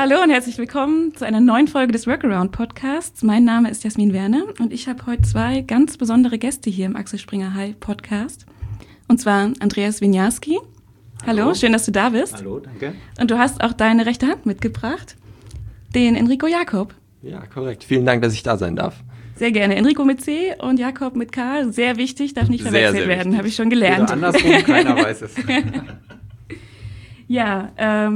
Hallo und herzlich willkommen zu einer neuen Folge des Workaround Podcasts. Mein Name ist Jasmin Werner und ich habe heute zwei ganz besondere Gäste hier im Axel Springer High Podcast. Und zwar Andreas Winiarski. Hallo, schön, dass du da bist. Hallo, danke. Und du hast auch deine rechte Hand mitgebracht, den Enrico Jakob. Ja, korrekt. Vielen Dank, dass ich da sein darf. Sehr gerne. Enrico mit C und Jakob mit K. Sehr wichtig, darf nicht verwechselt werden, habe ich schon gelernt. Oder andersrum, keiner weiß es. Ja,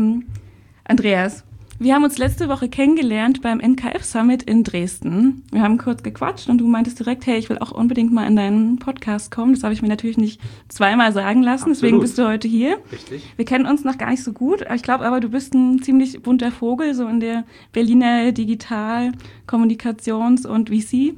Andreas, wir haben uns letzte Woche kennengelernt beim NKF Summit in Dresden. Wir haben kurz gequatscht und du meintest direkt, hey, ich will auch unbedingt mal in deinen Podcast kommen. Das habe ich mir natürlich nicht zweimal sagen lassen, Absolut. Deswegen bist du heute hier. Richtig. Wir kennen uns noch gar nicht so gut. Ich glaube aber, du bist ein ziemlich bunter Vogel, so in der Berliner Digital-, Kommunikations- und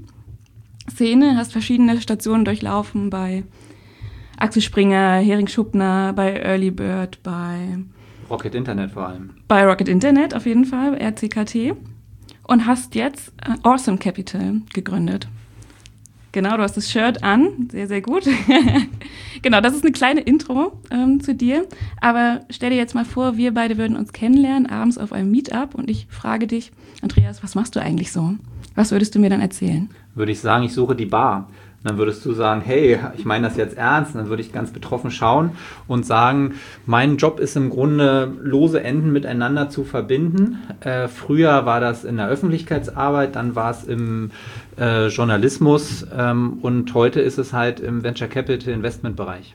VC-Szene. Hast verschiedene Stationen durchlaufen bei Axel Springer, Hering Schupner, bei Early Bird, bei Rocket Internet vor allem. Bei Rocket Internet auf jeden Fall, RCKT. Und hast jetzt Awesome Capital gegründet. Genau, du hast das Shirt an. Sehr, sehr gut. Genau, das ist eine kleine Intro zu dir. Aber stell dir jetzt mal vor, wir beide würden uns kennenlernen, abends auf einem Meetup. Und ich frage dich, Andreas, was machst du eigentlich so? Was würdest du mir dann erzählen? Würde ich sagen, ich suche die Bar. Dann würdest du sagen, hey, ich meine das jetzt ernst. Dann würde ich ganz betroffen schauen und sagen, mein Job ist im Grunde, lose Enden miteinander zu verbinden. Früher war das in der Öffentlichkeitsarbeit, dann war es im Journalismus und heute ist es halt im Venture Capital Investment Bereich.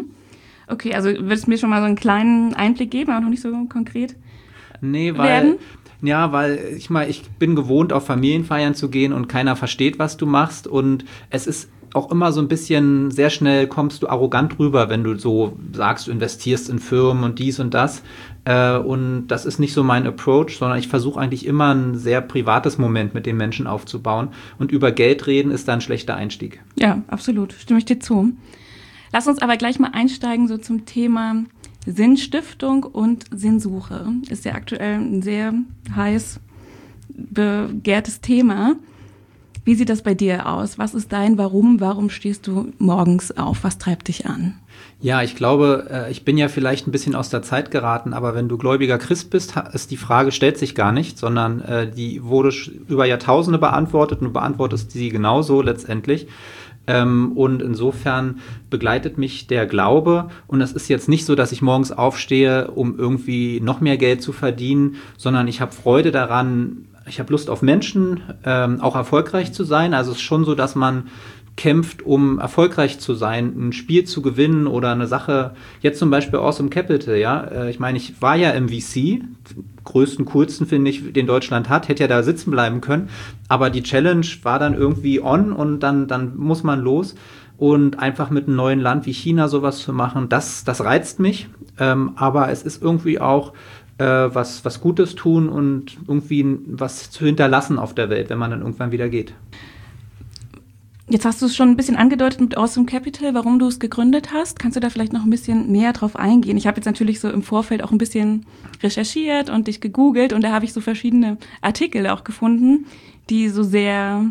Okay, also würdest du mir schon mal so einen kleinen Einblick geben, aber noch nicht so konkret werden? Ja, weil ich bin gewohnt, auf Familienfeiern zu gehen und keiner versteht, was du machst. Und es ist auch immer so ein bisschen, sehr schnell kommst du arrogant rüber, wenn du so sagst, du investierst in Firmen und dies und das. Und das ist nicht so mein Approach, sondern ich versuche eigentlich immer ein sehr privates Moment mit den Menschen aufzubauen. Und über Geld reden ist da ein schlechter Einstieg. Ja, absolut. Stimme ich dir zu. Lass uns aber gleich mal einsteigen so zum Thema Sinnstiftung und Sinnsuche. Ist ja aktuell ein sehr heiß begehrtes Thema. Wie sieht das bei dir aus? Was ist dein Warum? Warum stehst du morgens auf? Was treibt dich an? Ja, ich glaube, ich bin ja vielleicht ein bisschen aus der Zeit geraten, aber wenn du gläubiger Christ bist, ist die Frage, stellt sich gar nicht, sondern die wurde über Jahrtausende beantwortet und du beantwortest sie genauso letztendlich. Und insofern begleitet mich der Glaube. Und es ist jetzt nicht so, dass ich morgens aufstehe, um irgendwie noch mehr Geld zu verdienen, sondern ich habe Freude daran, ich habe Lust auf Menschen, auch erfolgreich zu sein. Also es ist schon so, dass man kämpft, um erfolgreich zu sein, ein Spiel zu gewinnen oder eine Sache, jetzt zum Beispiel Awesome Capital, ja. Ich meine, ich war ja im VC, größten, coolsten, finde ich, den Deutschland hat, hätte ja da sitzen bleiben können, aber die Challenge war dann irgendwie on und dann muss man los und einfach mit einem neuen Land wie China sowas zu machen, das reizt mich, aber es ist irgendwie auch was Gutes tun und irgendwie was zu hinterlassen auf der Welt, wenn man dann irgendwann wieder geht. Jetzt hast du es schon ein bisschen angedeutet mit Awesome Capital, warum du es gegründet hast. Kannst du da vielleicht noch ein bisschen näher drauf eingehen? Ich habe jetzt natürlich so im Vorfeld auch ein bisschen recherchiert und dich gegoogelt und da habe ich so verschiedene Artikel auch gefunden, die so sehr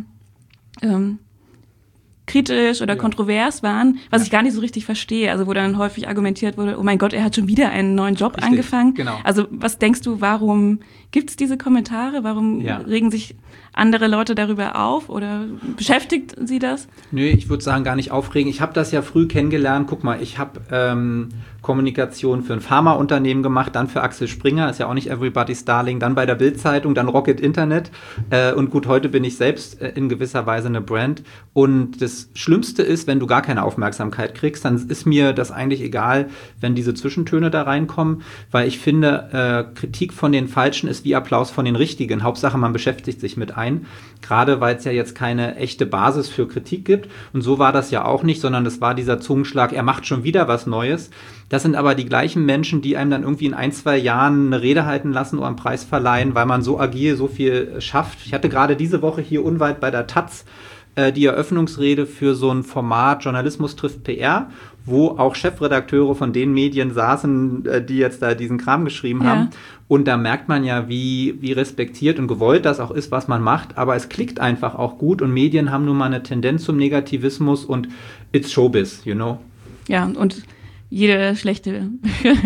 kritisch oder kontrovers waren, was ich gar nicht so richtig verstehe. Also wo dann häufig argumentiert wurde, oh mein Gott, er hat schon wieder einen neuen Job angefangen. Genau. Also was denkst du, warum gibt es diese Kommentare? Warum regen sich andere Leute darüber auf oder beschäftigt sie das? Nö, ich würde sagen, gar nicht aufregen. Ich habe das ja früh kennengelernt. Guck mal, ich habe Kommunikation für ein Pharmaunternehmen gemacht, dann für Axel Springer, ist ja auch nicht everybody's darling, dann bei der Bild-Zeitung, dann Rocket Internet und gut, heute bin ich selbst in gewisser Weise eine Brand und das Schlimmste ist, wenn du gar keine Aufmerksamkeit kriegst, dann ist mir das eigentlich egal, wenn diese Zwischentöne da reinkommen, weil ich finde, Kritik von den Falschen ist wie Applaus von den Richtigen. Hauptsache, man beschäftigt sich mit ein, gerade weil es ja jetzt keine echte Basis für Kritik gibt und so war das ja auch nicht, sondern das war dieser Zungenschlag, er macht schon wieder was Neues. Das sind aber die gleichen Menschen, die einem dann irgendwie in 1-2 Jahren eine Rede halten lassen oder einen Preis verleihen, weil man so agil so viel schafft. Ich hatte gerade diese Woche hier unweit bei der Taz die Eröffnungsrede für so ein Format Journalismus trifft PR, wo auch Chefredakteure von den Medien saßen, die jetzt da diesen Kram geschrieben haben. Und da merkt man ja, wie respektiert und gewollt das auch ist, was man macht. Aber es klickt einfach auch gut und Medien haben nun mal eine Tendenz zum Negativismus und it's Showbiz, you know? Ja, und jede schlechte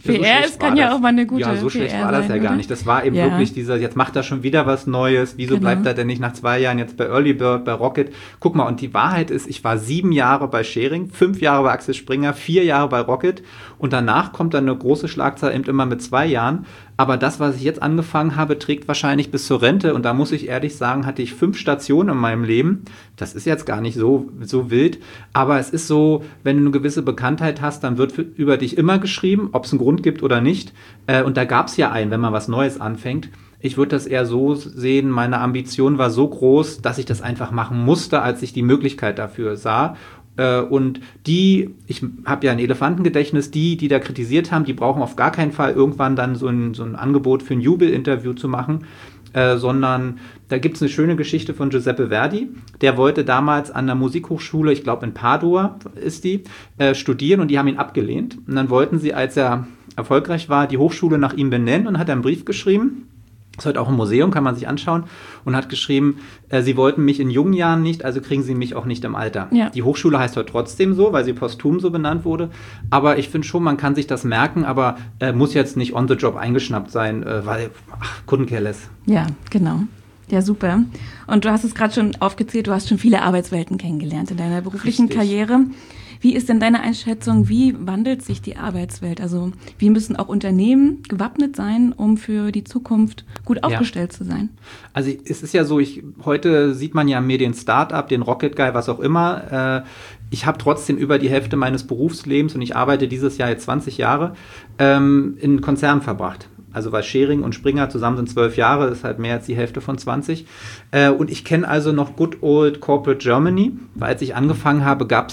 PR kann ja auch mal eine gute Ja, so schlecht PR war das sein, ja gar oder? nicht. Das war eben Ja. wirklich dieser, jetzt macht er schon wieder was Neues. Wieso Genau. bleibt er denn nicht nach 2 Jahren jetzt bei Early Bird, bei Rocket? Guck mal, und die Wahrheit ist, ich war 7 Jahre bei Schering, 5 Jahre bei Axel Springer, 4 Jahre bei Rocket und danach kommt dann eine große Schlagzahl eben immer mit 2 Jahren. Aber das, was ich jetzt angefangen habe, trägt wahrscheinlich bis zur Rente. Und da muss ich ehrlich sagen, hatte ich 5 Stationen in meinem Leben. Das ist jetzt gar nicht so wild. Aber es ist so, wenn du eine gewisse Bekanntheit hast, dann wird über dich immer geschrieben, ob es einen Grund gibt oder nicht. Und da gab es ja einen, wenn man was Neues anfängt. Ich würde das eher so sehen, meine Ambition war so groß, dass ich das einfach machen musste, als ich die Möglichkeit dafür sah. Und ich habe ja ein Elefantengedächtnis, die da kritisiert haben, die brauchen auf gar keinen Fall irgendwann dann so ein Angebot für ein Jubelinterview zu machen, sondern da gibt es eine schöne Geschichte von Giuseppe Verdi. Der wollte damals an der Musikhochschule, ich glaube in Padua ist die, studieren und die haben ihn abgelehnt. Und dann wollten sie, als er erfolgreich war, die Hochschule nach ihm benennen und hat einen Brief geschrieben. Das ist heute auch im Museum, kann man sich anschauen. Und hat geschrieben, sie wollten mich in jungen Jahren nicht, also kriegen sie mich auch nicht im Alter. Ja. Die Hochschule heißt heute trotzdem so, weil sie posthum so benannt wurde. Aber ich finde schon, man kann sich das merken, aber muss jetzt nicht on the job eingeschnappt sein, weil, couldn't care less. Ja, genau. Ja, super. Und du hast es gerade schon aufgezählt, du hast schon viele Arbeitswelten kennengelernt in deiner beruflichen Richtig. Karriere. Wie ist denn deine Einschätzung, wie wandelt sich die Arbeitswelt? Also wie müssen auch Unternehmen gewappnet sein, um für die Zukunft gut aufgestellt zu sein? Also es ist ja so, heute sieht man ja Medien Startup, den Rocket Guy, was auch immer. Ich habe trotzdem über die Hälfte meines Berufslebens, und ich arbeite dieses Jahr jetzt 20 Jahre, in Konzernen verbracht. Also weil Schering und Springer zusammen sind 12 Jahre, das ist halt mehr als die Hälfte von 20. Und ich kenne also noch Good Old Corporate Germany, weil als ich angefangen habe, habe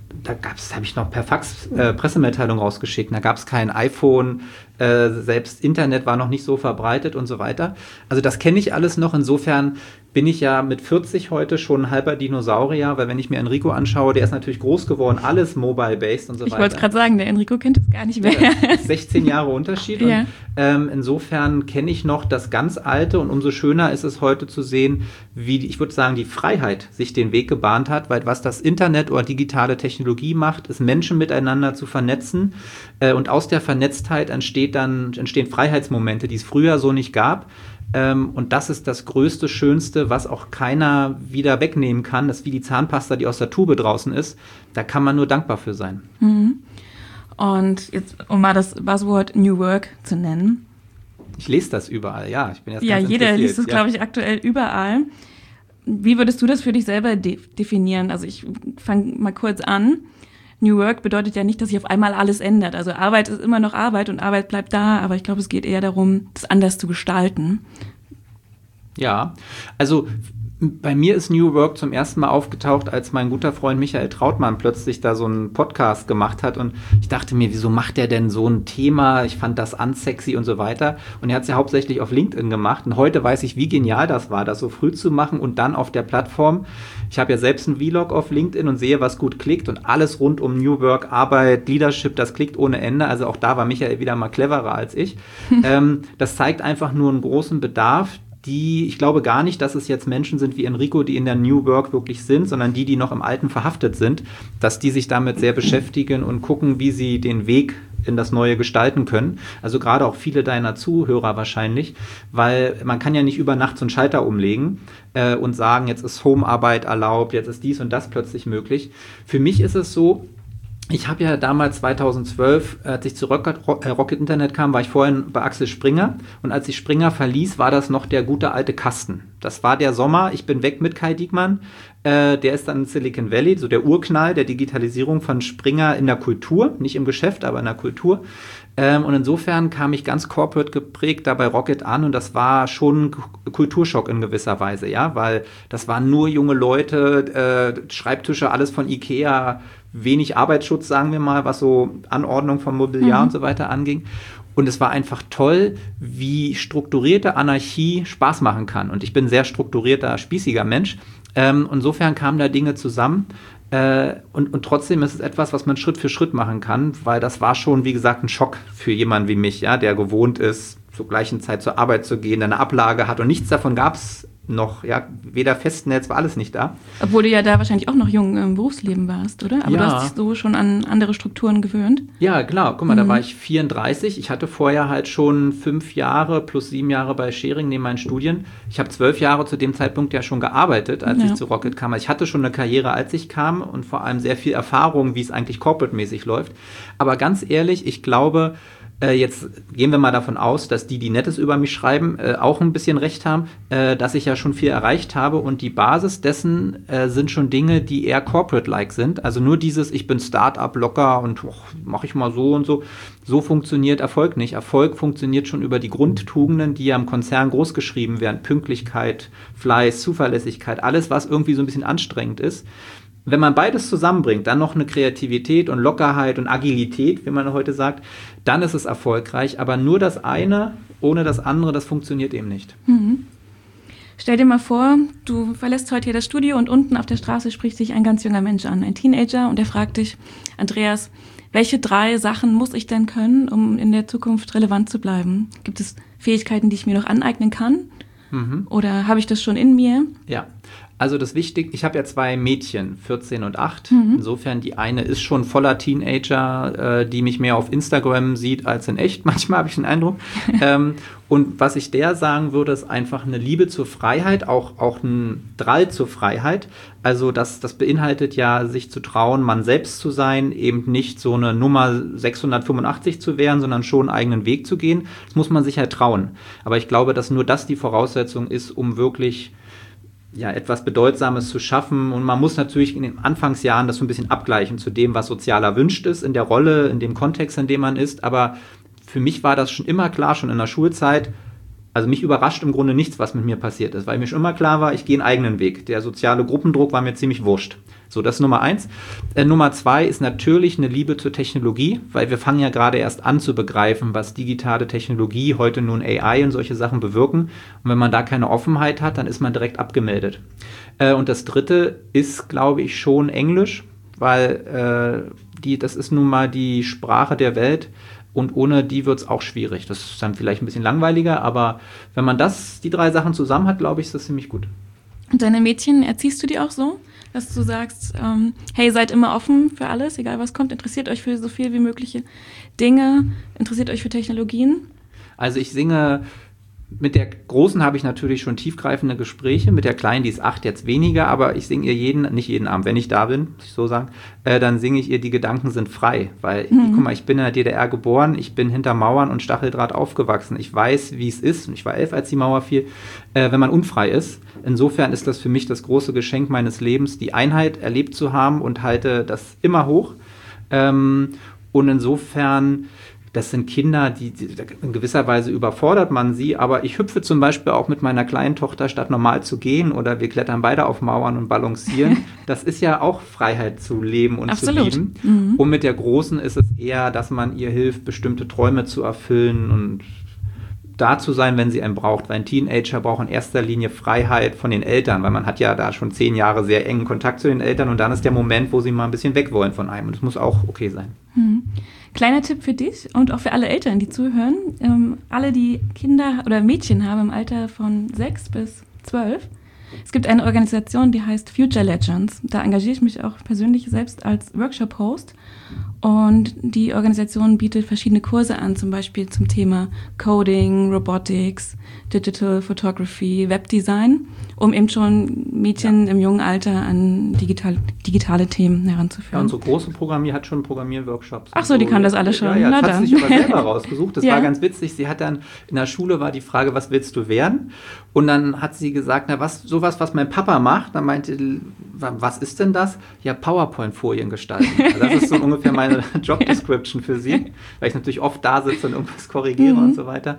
ich noch per Fax Pressemitteilung rausgeschickt. Da gab es kein iPhone, selbst Internet war noch nicht so verbreitet und so weiter. Also das kenne ich alles noch. Insofern bin ich ja mit 40 heute schon ein halber Dinosaurier, weil wenn ich mir Enrico anschaue, der ist natürlich groß geworden, alles mobile-based und so weiter. Ich wollte es gerade sagen, der Enrico kennt es gar nicht mehr. Ja, 16 Jahre Unterschied. Ja. Und, insofern kenne ich noch das ganz Alte und umso schöner ist es heute zu sehen, wie, ich würde sagen, die Freiheit sich den Weg gebahnt hat, weil was das Internet oder digitale Technologie macht, ist Menschen miteinander zu vernetzen und aus der Vernetztheit entstehen Freiheitsmomente, die es früher so nicht gab. Und das ist das Größte, Schönste, was auch keiner wieder wegnehmen kann. Das ist wie die Zahnpasta, die aus der Tube draußen ist. Da kann man nur dankbar für sein. Und jetzt, um mal das Buzzword New Work zu nennen. Ich lese das überall, ja. Ich bin jetzt Ja, ganz jeder liest es, ja. glaube ich, aktuell überall. Wie würdest du das für dich selber definieren? Also ich fange mal kurz an. New Work bedeutet ja nicht, dass sich auf einmal alles ändert. Also Arbeit ist immer noch Arbeit und Arbeit bleibt da, aber ich glaube, es geht eher darum, das anders zu gestalten. Ja, also bei mir ist New Work zum ersten Mal aufgetaucht, als mein guter Freund Michael Trautmann plötzlich da so einen Podcast gemacht hat und ich dachte mir, wieso macht der denn so ein Thema? Ich fand das unsexy und so weiter und er hat es ja hauptsächlich auf LinkedIn gemacht und heute weiß ich, wie genial das war, das so früh zu machen und dann auf der Plattform. Ich habe ja selbst einen Vlog auf LinkedIn und sehe, was gut klickt und alles rund um New Work, Arbeit, Leadership, das klickt ohne Ende. Also auch da war Michael wieder mal cleverer als ich. Das zeigt einfach nur einen großen Bedarf. Ich glaube gar nicht, dass es jetzt Menschen sind wie Enrico, die in der New Work wirklich sind, sondern die noch im Alten verhaftet sind, dass die sich damit sehr beschäftigen und gucken, wie sie den Weg in das Neue gestalten können. Also gerade auch viele deiner Zuhörer wahrscheinlich, weil man kann ja nicht über Nacht so einen Schalter umlegen und sagen, jetzt ist Homearbeit erlaubt, jetzt ist dies und das plötzlich möglich. Für mich ist es so, ich habe ja damals 2012, als ich zu Rocket Internet kam, war ich vorhin bei Axel Springer und als ich Springer verließ, war das noch der gute alte Kasten. Das war der Sommer, ich bin weg mit Kai Diekmann, der ist dann in Silicon Valley, so der Urknall der Digitalisierung von Springer in der Kultur, nicht im Geschäft, aber in der Kultur. Und insofern kam ich ganz corporate geprägt da bei Rocket an und das war schon Kulturschock in gewisser Weise, ja, weil das waren nur junge Leute, Schreibtische, alles von Ikea, wenig Arbeitsschutz, sagen wir mal, was so Anordnung von Mobiliar und so weiter anging. Und es war einfach toll, wie strukturierte Anarchie Spaß machen kann. Und ich bin ein sehr strukturierter, spießiger Mensch. Insofern kamen da Dinge zusammen. Und trotzdem ist es etwas, was man Schritt für Schritt machen kann, weil das war schon, wie gesagt, ein Schock für jemanden wie mich, ja, der gewohnt ist, zur gleichen Zeit zur Arbeit zu gehen, eine Ablage hat und nichts davon gab es noch, ja, weder Festnetz, war alles nicht da. Obwohl du ja da wahrscheinlich auch noch jung im Berufsleben warst, oder? Aber ja. Du hast dich so schon an andere Strukturen gewöhnt. Ja, klar. Guck mal, da war ich 34. Ich hatte vorher halt schon 5 Jahre plus 7 Jahre bei Schering neben meinen Studien. Ich habe 12 Jahre zu dem Zeitpunkt ja schon gearbeitet, als ich zu Rocket kam. Also ich hatte schon eine Karriere, als ich kam und vor allem sehr viel Erfahrung, wie es eigentlich corporate-mäßig läuft. Aber ganz ehrlich, ich glaube, jetzt gehen wir mal davon aus, dass die Nettes über mich schreiben, auch ein bisschen recht haben, dass ich ja schon viel erreicht habe und die Basis dessen sind schon Dinge, die eher corporate-like sind. Also nur dieses, ich bin Start-up locker und mache ich mal so und so. So funktioniert Erfolg nicht. Erfolg funktioniert schon über die Grundtugenden, die ja im Konzern großgeschrieben werden. Pünktlichkeit, Fleiß, Zuverlässigkeit, alles, was irgendwie so ein bisschen anstrengend ist. Wenn man beides zusammenbringt, dann noch eine Kreativität und Lockerheit und Agilität, wie man heute sagt, dann ist es erfolgreich. Aber nur das eine ohne das andere, das funktioniert eben nicht. Stell dir mal vor, du verlässt heute hier das Studio und unten auf der Straße spricht dich ein ganz junger Mensch an, ein Teenager, und der fragt dich, Andreas, welche 3 Sachen muss ich denn können, um in der Zukunft relevant zu bleiben? Gibt es Fähigkeiten, die ich mir noch aneignen kann? Oder habe ich das schon in mir? Ja, also das Wichtigste, ich habe ja 2 Mädchen, 14 und 8. Insofern, die eine ist schon voller Teenager, die mich mehr auf Instagram sieht als in echt. Manchmal habe ich den Eindruck. Und was ich der sagen würde, ist einfach eine Liebe zur Freiheit, auch ein Drall zur Freiheit. Also das beinhaltet ja, sich zu trauen, man selbst zu sein, eben nicht so eine Nummer 685 zu werden, sondern schon einen eigenen Weg zu gehen. Das muss man sich halt trauen. Aber ich glaube, dass nur das die Voraussetzung ist, um wirklich etwas Bedeutsames zu schaffen. Und man muss natürlich in den Anfangsjahren das so ein bisschen abgleichen zu dem, was sozial erwünscht ist, in der Rolle, in dem Kontext, in dem man ist. Aber für mich war das schon immer klar, schon in der Schulzeit. Also mich überrascht im Grunde nichts, was mit mir passiert ist, weil mir schon immer klar war, ich gehe einen eigenen Weg. Der soziale Gruppendruck war mir ziemlich wurscht. So, das ist Nummer 1. Nummer 2 ist natürlich eine Liebe zur Technologie, weil wir fangen ja gerade erst an zu begreifen, was digitale Technologie, heute nun AI und solche Sachen bewirken. Und wenn man da keine Offenheit hat, dann ist man direkt abgemeldet. Und das 3. ist, glaube ich, schon Englisch, weil das ist nun mal die Sprache der Welt. Und ohne die wird es auch schwierig. Das ist dann vielleicht ein bisschen langweiliger, aber wenn man die 3 Sachen zusammen hat, glaube ich, ist das ziemlich gut. Und deine Mädchen, erziehst du die auch so, dass du sagst, hey, seid immer offen für alles, egal was kommt, interessiert euch für so viel wie mögliche Dinge, interessiert euch für Technologien? Also ich singe, mit der Großen habe ich natürlich schon tiefgreifende Gespräche, mit der Kleinen, die ist 8, jetzt weniger, aber ich singe ihr nicht jeden Abend, wenn ich da bin, muss ich so sagen, dann singe ich ihr, die Gedanken sind frei, weil, guck mal, ich bin in der DDR geboren, ich bin hinter Mauern und Stacheldraht aufgewachsen, ich weiß, wie es ist, und ich war 11, als die Mauer fiel, wenn man unfrei ist. Insofern ist das für mich das große Geschenk meines Lebens, die Einheit erlebt zu haben, und halte das immer hoch. Und insofern, das sind Kinder, die in gewisser Weise überfordert man sie, aber ich hüpfe zum Beispiel auch mit meiner kleinen Tochter, statt normal zu gehen, oder wir klettern beide auf Mauern und balancieren. Das ist ja auch Freiheit zu leben und Absolut. zu lieben. Und mit der Großen ist es eher, dass man ihr hilft, bestimmte Träume zu erfüllen und da zu sein, wenn sie einen braucht. Weil ein Teenager braucht in erster Linie Freiheit von den Eltern, weil man hat ja da schon 10 Jahre sehr engen Kontakt zu den Eltern, und dann ist der Moment, wo sie mal ein bisschen weg wollen von einem, und das muss auch okay sein. Kleiner Tipp für dich und auch für alle Eltern, die zuhören. Alle, die Kinder oder Mädchen haben im Alter von 6 bis 12. Es gibt eine Organisation, die heißt Future Legends. Da engagiere ich mich auch persönlich selbst als Workshop-Host. Und die Organisation bietet verschiedene Kurse an, zum Beispiel zum Thema Coding, Robotics, Digital Photography, Webdesign, um eben schon Mädchen im jungen Alter an digitale Themen heranzuführen. Ja, unsere große hat schon Programmierworkshops. Ach so, die kann das alle schon. Ja, Na das hat dann. sie sich aber selber rausgesucht. Das Ja. war ganz witzig. Sie hat dann, in der Schule war die Frage, was willst du werden? Und dann hat sie gesagt, was mein Papa macht. Dann meinte, was ist denn das? Ja, PowerPoint-Folien gestalten. Also das ist so ungefähr meine Job-Description für sie, weil ich natürlich oft da sitze und irgendwas korrigiere und so weiter.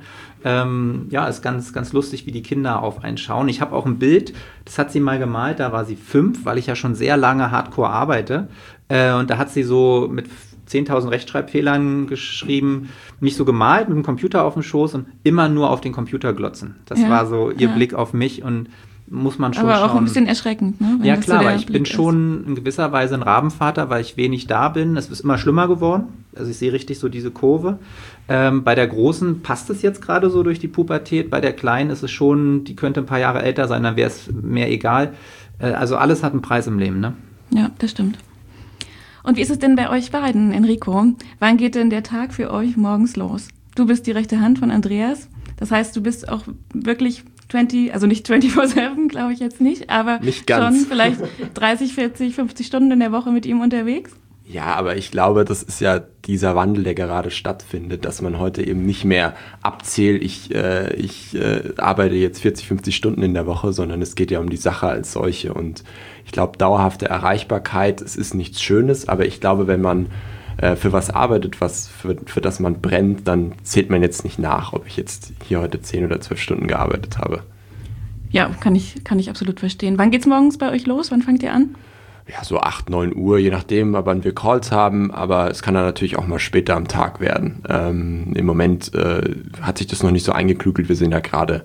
Ist ganz, ganz lustig, wie die Kinder auf einen schauen. Ich habe auch ein Bild, das hat sie mal gemalt, da war sie 5, weil ich ja schon sehr lange Hardcore arbeite. Und da hat sie so mit 10.000 Rechtschreibfehlern geschrieben, mich so gemalt mit dem Computer auf dem Schoß und immer nur auf den Computer glotzen. Das war so ihr Blick auf mich, und muss man schon Aber auch schauen. ein bisschen erschreckend, ne? Ja klar, aber ich bin schon in gewisser Weise ein Rabenvater, weil ich wenig da bin. Es ist immer schlimmer geworden. Also ich sehe richtig so diese Kurve. Bei der Großen passt es jetzt gerade so durch die Pubertät. Bei der Kleinen ist es schon, die könnte ein paar Jahre älter sein, dann wäre es mehr egal. Also alles hat einen Preis im Leben, ne? Ja, das stimmt. Und wie ist es denn bei euch beiden, Enrico? Wann geht denn der Tag für euch morgens los? Du bist die rechte Hand von Andreas. Das heißt, du bist auch wirklich also nicht 24/7, glaube ich jetzt nicht, aber nicht ganz. Schon vielleicht 30, 40, 50 Stunden in der Woche mit ihm unterwegs? Ja, aber ich glaube, das ist ja dieser Wandel, der gerade stattfindet, dass man heute eben nicht mehr abzählt, ich arbeite jetzt 40, 50 Stunden in der Woche, sondern es geht ja um die Sache als solche. Und ich glaube, dauerhafte Erreichbarkeit, es ist nichts Schönes, aber ich glaube, wenn man für was arbeitet, für das man brennt, dann zählt man jetzt nicht nach, ob ich jetzt hier heute 10 oder 12 Stunden gearbeitet habe. Ja, kann ich absolut verstehen. Wann geht's morgens bei euch los? Wann fangt ihr an? Ja, so 8, 9 Uhr, je nachdem, wann wir Calls haben, aber es kann dann natürlich auch mal später am Tag werden. Im Moment hat sich das noch nicht so eingeklügelt, wir sind ja gerade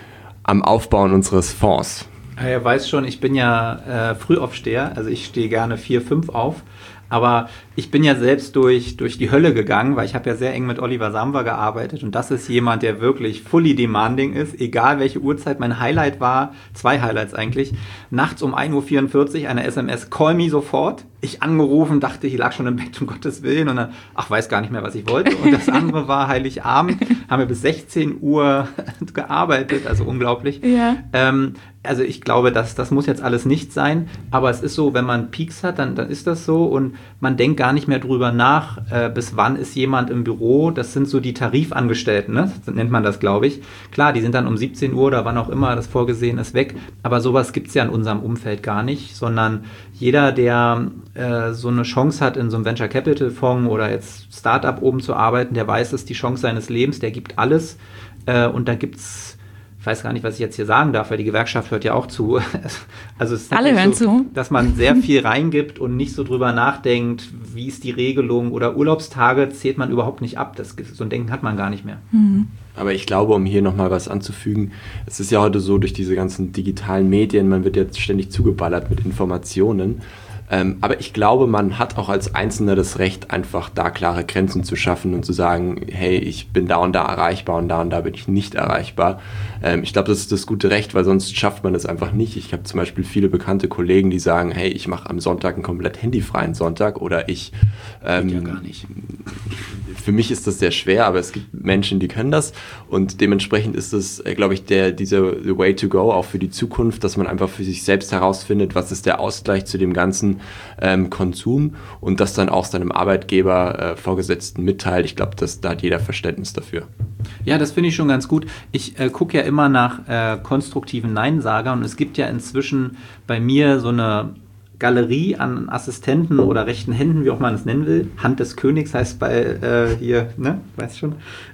am Aufbauen unseres Fonds. Er weiß schon, ich bin ja Frühaufsteher, also ich stehe gerne 4, 5 auf. Aber ich bin ja selbst durch die Hölle gegangen, weil ich habe ja sehr eng mit Oliver Samwer gearbeitet und das ist jemand, der wirklich fully demanding ist, egal welche Uhrzeit. Mein Highlight war, 2 Highlights eigentlich, nachts um 1:44 Uhr eine SMS, call me sofort. Ich angerufen, dachte, ich lag schon im Bett, um Gottes Willen und dann, weiß gar nicht mehr, was ich wollte. Und das andere war Heiligabend, haben wir bis 16 Uhr gearbeitet, also unglaublich. Ja. Also ich glaube, das muss jetzt alles nicht sein, aber es ist so, wenn man Peaks hat, dann ist das so und man denkt gar nicht mehr drüber nach, bis wann ist jemand im Büro. Das sind so die Tarifangestellten, ne? So nennt man das, glaube ich. Klar, die sind dann um 17 Uhr oder wann auch immer das vorgesehen ist, weg, aber sowas gibt es ja in unserem Umfeld gar nicht, sondern jeder, der so eine Chance hat, in so einem Venture Capital Fonds oder jetzt Startup oben zu arbeiten, der weiß, es ist die Chance seines Lebens, der gibt alles und da gibt's, ich weiß gar nicht, was ich jetzt hier sagen darf, weil die Gewerkschaft hört ja auch zu. Also es ist alle hören so, zu, dass man sehr viel reingibt und nicht so drüber nachdenkt, wie ist die Regelung oder Urlaubstage zählt man überhaupt nicht ab. So ein Denken hat man gar nicht mehr. Aber ich glaube, um hier nochmal was anzufügen, es ist ja heute so, durch diese ganzen digitalen Medien, man wird jetzt ständig zugeballert mit Informationen. Aber ich glaube, man hat auch als Einzelner das Recht, einfach da klare Grenzen zu schaffen und zu sagen, hey, ich bin da und da erreichbar und da bin ich nicht erreichbar. Ich glaube, das ist das gute Recht, weil sonst schafft man das einfach nicht. Ich habe zum Beispiel viele bekannte Kollegen, die sagen, hey, ich mache am Sonntag einen komplett handyfreien Sonntag oder ich... Geht ja gar nicht. Für mich ist das sehr schwer, aber es gibt Menschen, die können das und dementsprechend ist das, glaube ich, the way to go auch für die Zukunft, dass man einfach für sich selbst herausfindet, was ist der Ausgleich zu dem ganzen Konsum und das dann auch seinem Arbeitgeber, Vorgesetzten mitteilt. Ich glaube, da hat jeder Verständnis dafür. Ja, das finde ich schon ganz gut. Ich gucke ja immer nach konstruktiven Neinsagern und es gibt ja inzwischen bei mir so eine Galerie an Assistenten oder rechten Händen, wie auch man es nennen will. Hand des Königs heißt bei hier, ne, weißt schon.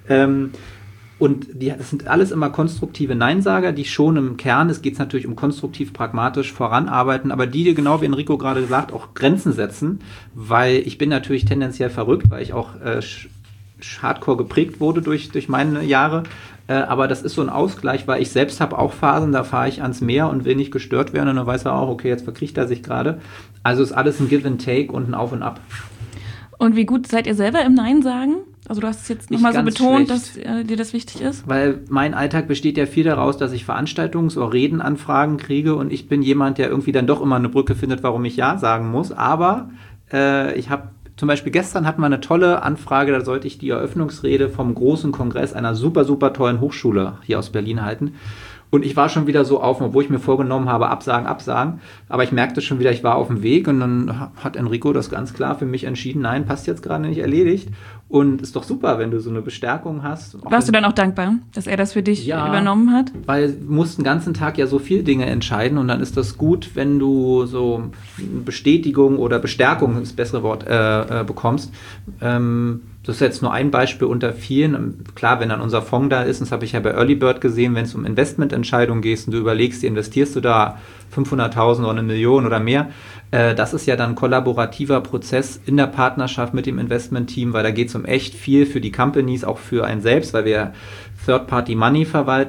Und das sind alles immer konstruktive Neinsager, die schon im Kern, es geht natürlich um konstruktiv, pragmatisch voranarbeiten, aber die genau wie Enrico gerade gesagt, auch Grenzen setzen, weil ich bin natürlich tendenziell verrückt, weil ich auch hardcore geprägt wurde durch meine Jahre. Aber das ist so ein Ausgleich, weil ich selbst habe auch Phasen, da fahre ich ans Meer und will nicht gestört werden und dann weiß er auch, okay, jetzt verkriecht er sich gerade. Also ist alles ein Give and Take und ein Auf und Ab. Und wie gut seid ihr selber im Nein sagen? Also du hast es jetzt nochmal so betont, dass dir das wichtig ist. Weil mein Alltag besteht ja viel daraus, dass ich Veranstaltungs- oder Redenanfragen kriege und ich bin jemand, der irgendwie dann doch immer eine Brücke findet, warum ich Ja sagen muss. Aber ich habe zum Beispiel gestern hatten wir eine tolle Anfrage, da sollte ich die Eröffnungsrede vom großen Kongress einer super, super tollen Hochschule hier aus Berlin halten. Und ich war schon wieder so obwohl ich mir vorgenommen habe, absagen. Aber ich merkte schon wieder, ich war auf dem Weg und dann hat Enrico das ganz klar für mich entschieden, nein, passt jetzt gerade nicht, erledigt. Und ist doch super, wenn du so eine Bestärkung hast. Warst du dann auch dankbar, dass er das für dich übernommen hat? Weil du musst den ganzen Tag ja so viele Dinge entscheiden und dann ist das gut, wenn du so eine Bestätigung oder Bestärkung, das bessere Wort, bekommst. Das ist jetzt nur ein Beispiel unter vielen. Klar, wenn dann unser Fonds da ist, das habe ich ja bei Early Bird gesehen, wenn es um Investmententscheidungen geht und du überlegst, investierst du da 500.000 oder 1 Million oder mehr, das ist ja dann ein kollaborativer Prozess in der Partnerschaft mit dem Investmentteam, weil da geht es um echt viel für die Companies, auch für einen selbst, weil wir Third-Party-Money verwalten.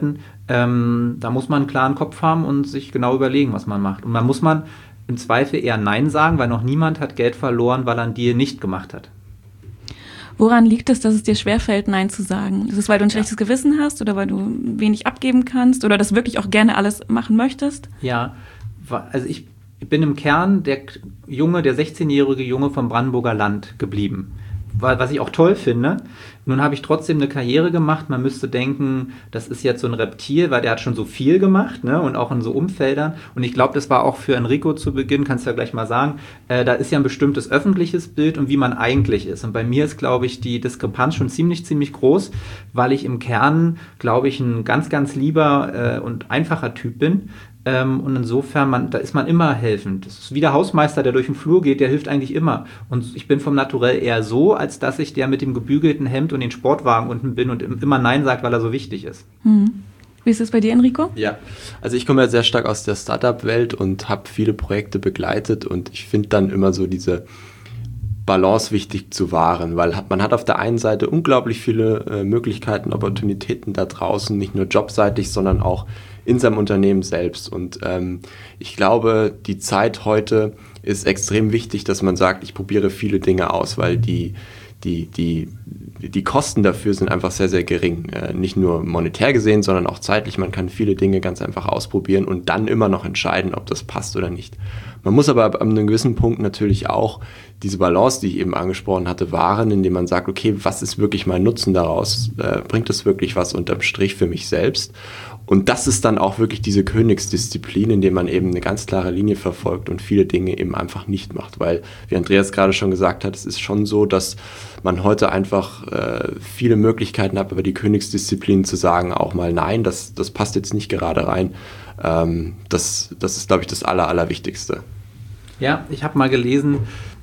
Da muss man einen klaren Kopf haben und sich genau überlegen, was man macht. Und man muss im Zweifel eher Nein sagen, weil noch niemand hat Geld verloren, weil er einen Deal nicht gemacht hat. Woran liegt es, dass es dir schwerfällt, Nein zu sagen? Ist es, weil du ein schlechtes Gewissen hast oder weil du wenig abgeben kannst oder das wirklich auch gerne alles machen möchtest? Ja, also ich bin im Kern der 16-jährige Junge vom Brandenburger Land geblieben. Was ich auch toll finde. Nun habe ich trotzdem eine Karriere gemacht. Man müsste denken, das ist jetzt so ein Reptil, weil der hat schon so viel gemacht, ne? Und auch in so Umfeldern. Und ich glaube, das war auch für Enrico zu Beginn, kannst du ja gleich mal sagen, da ist ja ein bestimmtes öffentliches Bild und wie man eigentlich ist. Und bei mir ist, glaube ich, die Diskrepanz schon ziemlich groß, weil ich im Kern, glaube ich, ein ganz, ganz lieber und einfacher Typ bin. Und insofern, da ist man immer helfend. Das ist wie der Hausmeister, der durch den Flur geht, der hilft eigentlich immer. Und ich bin vom Naturell eher so, als dass ich der mit dem gebügelten Hemd und den Sportwagen unten bin und immer Nein sagt, weil er so wichtig ist. Wie ist es bei dir, Enrico? Ja, also ich komme ja sehr stark aus der Startup-Welt und habe viele Projekte begleitet und ich finde dann immer so diese Balance wichtig zu wahren, weil man hat auf der einen Seite unglaublich viele Möglichkeiten, Opportunitäten da draußen, nicht nur jobseitig, sondern auch in seinem Unternehmen selbst. Und ich glaube, die Zeit heute ist extrem wichtig, dass man sagt, ich probiere viele Dinge aus, weil die Kosten dafür sind einfach sehr, sehr gering. Nicht nur monetär gesehen, sondern auch zeitlich. Man kann viele Dinge ganz einfach ausprobieren und dann immer noch entscheiden, ob das passt oder nicht. Man muss aber ab einem gewissen Punkt natürlich auch diese Balance, die ich eben angesprochen hatte, wahren, indem man sagt, okay, was ist wirklich mein Nutzen daraus? Bringt es wirklich was unterm Strich für mich selbst? Und das ist dann auch wirklich diese Königsdisziplin, indem man eben eine ganz klare Linie verfolgt und viele Dinge eben einfach nicht macht. Weil, wie Andreas gerade schon gesagt hat, es ist schon so, dass man heute einfach viele Möglichkeiten hat, aber die Königsdisziplin zu sagen, auch mal nein, das passt jetzt nicht gerade rein. Das ist, glaube ich, das Allerwichtigste. Ja, ich habe mal gelesen,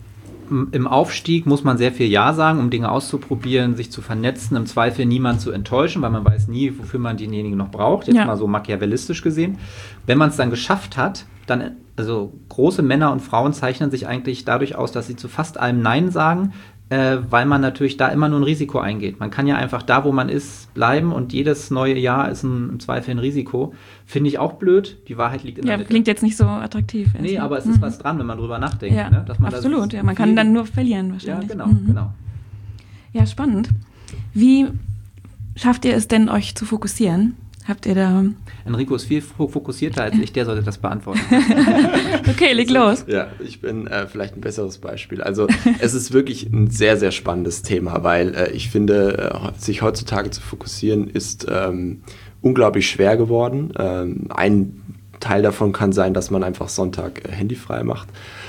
im Aufstieg muss man sehr viel Ja sagen, um Dinge auszuprobieren, sich zu vernetzen, im Zweifel niemanden zu enttäuschen, weil man weiß nie, wofür man denjenigen noch braucht, jetzt mal so machiavellistisch gesehen. Wenn man es dann geschafft hat, dann, also große Männer und Frauen zeichnen sich eigentlich dadurch aus, dass sie zu fast allem Nein sagen, weil man natürlich da immer nur ein Risiko eingeht. Man kann ja einfach da, wo man ist, bleiben und jedes neue Jahr ist im Zweifel ein Risiko. Finde ich auch blöd. Die Wahrheit liegt in der Mitte. Klingt jetzt nicht so attraktiv. Nee, aber es ist was dran, wenn man drüber nachdenkt. Ja, ne? Dass man absolut. Ja, man kann dann nur verlieren wahrscheinlich. Ja, genau. Ja, spannend. Wie schafft ihr es denn, euch zu fokussieren? Habt ihr da... Enrico ist viel fokussierter als ich, der sollte das beantworten. Okay, leg los. Ja, ich bin vielleicht ein besseres Beispiel. Also es ist wirklich ein sehr, sehr spannendes Thema, weil ich finde, sich heutzutage zu fokussieren ist unglaublich schwer geworden. Ein Teil davon kann sein, dass man einfach Sonntag handyfrei macht.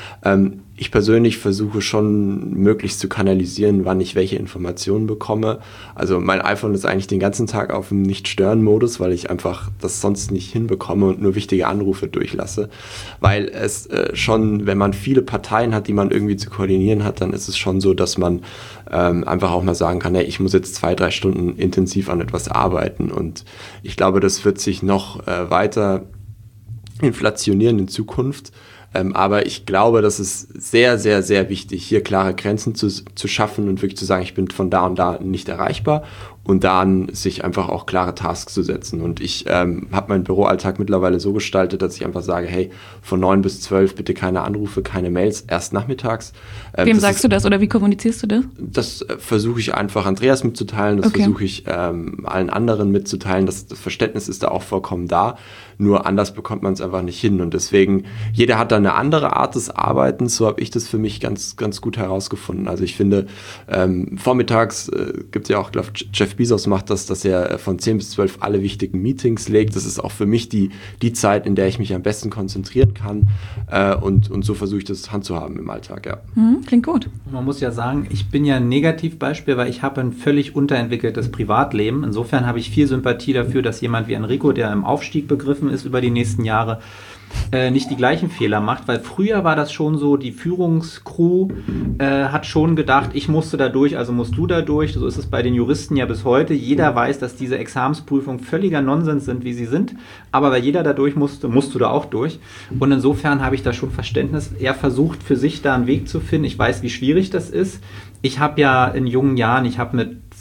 Ich persönlich versuche schon möglichst zu kanalisieren, wann ich welche Informationen bekomme. Also mein iPhone ist eigentlich den ganzen Tag auf dem Nicht-Stören-Modus, weil ich einfach das sonst nicht hinbekomme und nur wichtige Anrufe durchlasse. Weil es schon, wenn man viele Parteien hat, die man irgendwie zu koordinieren hat, dann ist es schon so, dass man einfach auch mal sagen kann, hey, ich muss jetzt 2-3 Stunden intensiv an etwas arbeiten. Und ich glaube, das wird sich noch weiter inflationieren in Zukunft. Aber ich glaube, das ist sehr, sehr, sehr wichtig, hier klare Grenzen zu schaffen und wirklich zu sagen, ich bin von da und da nicht erreichbar und dann sich einfach auch klare Tasks zu setzen. Und ich habe meinen Büroalltag mittlerweile so gestaltet, dass ich einfach sage, hey, von 9 bis 12 bitte keine Anrufe, keine Mails, erst nachmittags. Wem sagst du das oder wie kommunizierst du das? Das versuche ich einfach Andreas mitzuteilen, das versuche ich allen anderen mitzuteilen. Das Verständnis ist da auch vollkommen da, nur anders bekommt man es einfach nicht hin. Und deswegen, jeder hat da eine andere Art des Arbeitens, so habe ich das für mich ganz, ganz gut herausgefunden. Also ich finde, vormittags gibt es ja auch, glaube ich, Jeff Bezos macht das, dass er von 10 bis 12 alle wichtigen Meetings legt. Das ist auch für mich die Zeit, in der ich mich am besten konzentrieren kann. Und so versuche ich das handzuhaben im Alltag, ja. Klingt gut. Man muss ja sagen, ich bin ja ein Negativbeispiel, weil ich habe ein völlig unterentwickeltes Privatleben. Insofern habe ich viel Sympathie dafür, dass jemand wie Enrico, der im Aufstieg begriffen ist über die nächsten Jahre, nicht die gleichen Fehler macht, weil früher war das schon so, die Führungscrew hat schon gedacht, ich musste da durch, also musst du da durch. So ist es bei den Juristen ja bis heute. Jeder weiß, dass diese Examensprüfungen völliger Nonsens sind, wie sie sind, aber weil jeder da durch musste, musst du da auch durch. Und insofern habe ich da schon Verständnis. Er versucht für sich da einen Weg zu finden. Ich weiß, wie schwierig das ist. Ich habe ja in jungen Jahren, ich habe mit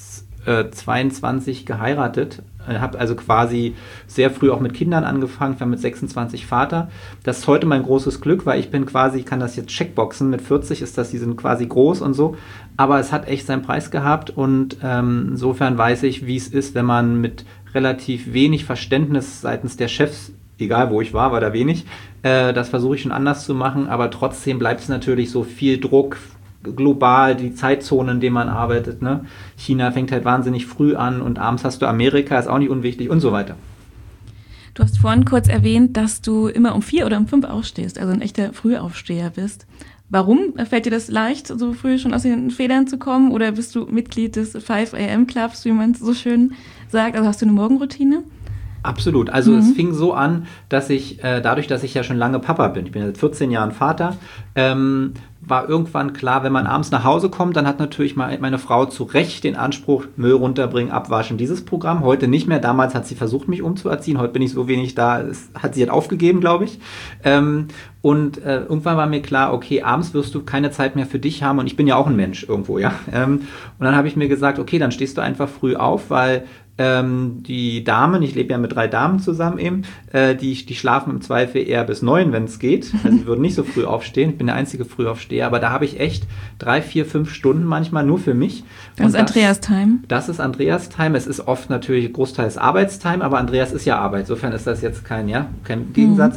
22 geheiratet, habe also quasi sehr früh auch mit Kindern angefangen, ich war mit 26 Vater. Das ist heute mein großes Glück, weil ich bin quasi, ich kann das jetzt checkboxen, mit 40 ist das, die sind quasi groß und so, aber es hat echt seinen Preis gehabt und insofern weiß ich, wie es ist, wenn man mit relativ wenig Verständnis seitens der Chefs, egal wo ich war da wenig, das versuche ich schon anders zu machen, aber trotzdem bleibt es natürlich so viel Druck, global, die Zeitzonen, in denen man arbeitet. Ne? China fängt halt wahnsinnig früh an und abends hast du Amerika, ist auch nicht unwichtig und so weiter. Du hast vorhin kurz erwähnt, dass du immer um 4 oder um 5 aufstehst, also ein echter Frühaufsteher bist. Warum? Fällt dir das leicht, so früh schon aus den Federn zu kommen? Oder bist du Mitglied des 5 a.m. Clubs, wie man es so schön sagt? Also hast du eine Morgenroutine? Absolut. Also es fing so an, dass ich, dadurch, dass ich ja schon lange Papa bin, ich bin seit 14 Jahren Vater, war irgendwann klar, wenn man abends nach Hause kommt, dann hat natürlich meine Frau zu Recht den Anspruch, Müll runterbringen, abwaschen, dieses Programm. Heute nicht mehr. Damals hat sie versucht, mich umzuerziehen. Heute bin ich so wenig da. Hat sie halt aufgegeben, glaube ich. Und irgendwann war mir klar, okay, abends wirst du keine Zeit mehr für dich haben. Und ich bin ja auch ein Mensch irgendwo, ja. Und dann habe ich mir gesagt, okay, dann stehst du einfach früh auf, weil die Damen, ich lebe ja mit 3 Damen zusammen eben, die schlafen im Zweifel eher bis 9, wenn es geht. Also sie würden nicht so früh aufstehen. Ich bin der einzige Frühaufsteher, aber da habe ich echt 3, 4, 5 Stunden manchmal nur für mich. Das ist Andreas-Time. Das ist Andreas-Time. Es ist oft natürlich großteils Arbeitstime, aber Andreas ist ja Arbeit. Insofern ist das jetzt kein Gegensatz.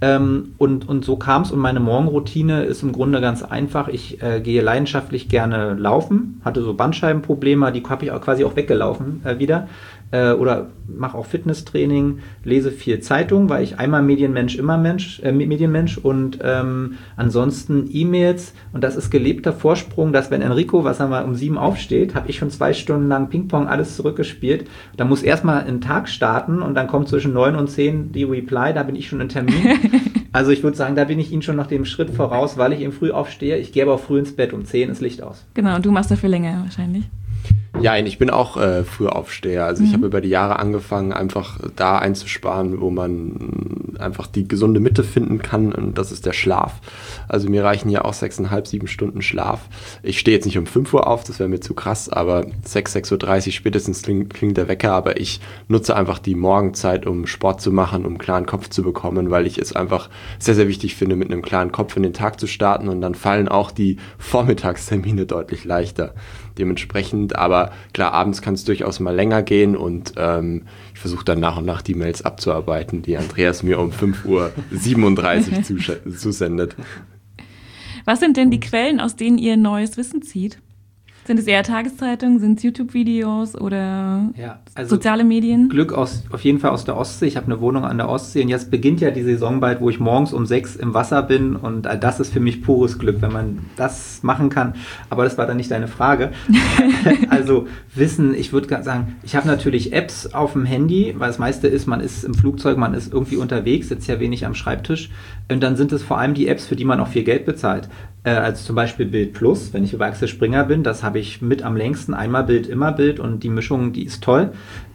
Und so kam es und meine Morgenroutine ist im Grunde ganz einfach. Ich gehe leidenschaftlich gerne laufen, hatte so Bandscheibenprobleme, die habe ich auch quasi auch weggelaufen wieder. Oder mache auch Fitnesstraining, lese viel Zeitung, weil ich einmal Medienmensch, immer Medienmensch und ansonsten E-Mails und das ist gelebter Vorsprung, dass wenn Enrico, um 7 aufsteht, habe ich schon 2 Stunden lang Ping-Pong alles zurückgespielt. Da muss erstmal ein Tag starten und dann kommt zwischen 9 und 10 die Reply, da bin ich schon in Termin. Also ich würde sagen, da bin ich Ihnen schon noch dem Schritt voraus, weil ich eben früh aufstehe. Ich gehe aber auch früh ins Bett, um 10 ist Licht aus. Genau, und du machst dafür länger wahrscheinlich. Ja, ich bin auch Frühaufsteher. Also ich habe über die Jahre angefangen, einfach da einzusparen, wo man einfach die gesunde Mitte finden kann und das ist der Schlaf. Also mir reichen ja auch 6,5, 7 Stunden Schlaf. Ich stehe jetzt nicht um 5 Uhr auf, das wäre mir zu krass, aber 6:30 Uhr spätestens klingt der Wecker, aber ich nutze einfach die Morgenzeit, um Sport zu machen, um einen klaren Kopf zu bekommen, weil ich es einfach sehr, sehr wichtig finde, mit einem klaren Kopf in den Tag zu starten und dann fallen auch die Vormittagstermine deutlich leichter. Dementsprechend, aber klar, abends kann es durchaus mal länger gehen und ich versuche dann nach und nach die Mails abzuarbeiten, die Andreas mir um 5:37 Uhr zusendet. Was sind denn die Quellen, aus denen ihr neues Wissen zieht? Sind es eher Tageszeitungen, sind es YouTube-Videos oder soziale Medien? Glück auf jeden Fall aus der Ostsee. Ich habe eine Wohnung an der Ostsee und jetzt beginnt ja die Saison bald, wo ich morgens um 6 im Wasser bin und das ist für mich pures Glück, wenn man das machen kann. Aber das war dann nicht deine Frage. Also Wissen, ich würde sagen, ich habe natürlich Apps auf dem Handy, weil das meiste ist, man ist im Flugzeug, man ist irgendwie unterwegs, sitzt ja wenig am Schreibtisch und dann sind es vor allem die Apps, für die man auch viel Geld bezahlt. Also zum Beispiel Bild Plus, wenn ich über Axel Springer bin, das habe ich mit am längsten, einmal Bild, immer Bild und die Mischung, die ist toll.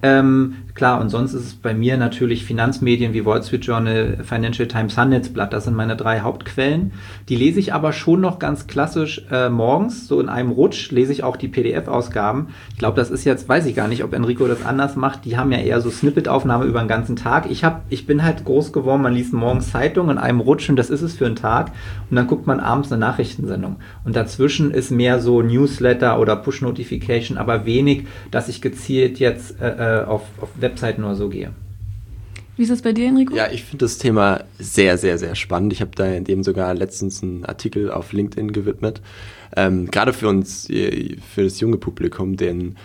Klar, und sonst ist es bei mir natürlich Finanzmedien wie Wall Street Journal, Financial Times, Handelsblatt, das sind meine 3 Hauptquellen. Die lese ich aber schon noch ganz klassisch morgens, so in einem Rutsch lese ich auch die PDF-Ausgaben. Ich glaube, das ist jetzt, weiß ich gar nicht, ob Enrico das anders macht, die haben ja eher so Snippet-Aufnahme über den ganzen Tag. Ich bin halt groß geworden, man liest morgens Zeitung in einem Rutsch und das ist es für einen Tag und dann guckt man abends eine Nachrichtensendung. Und dazwischen ist mehr so Newsletter oder Push-Notification, aber wenig, dass ich gezielt jetzt auf Webseiten oder so gehe. Wie ist das bei dir, Enrico? Ja, ich finde das Thema sehr, sehr, sehr spannend. Ich habe da in dem sogar letztens einen Artikel auf LinkedIn gewidmet. Gerade für uns, für das junge Publikum, denn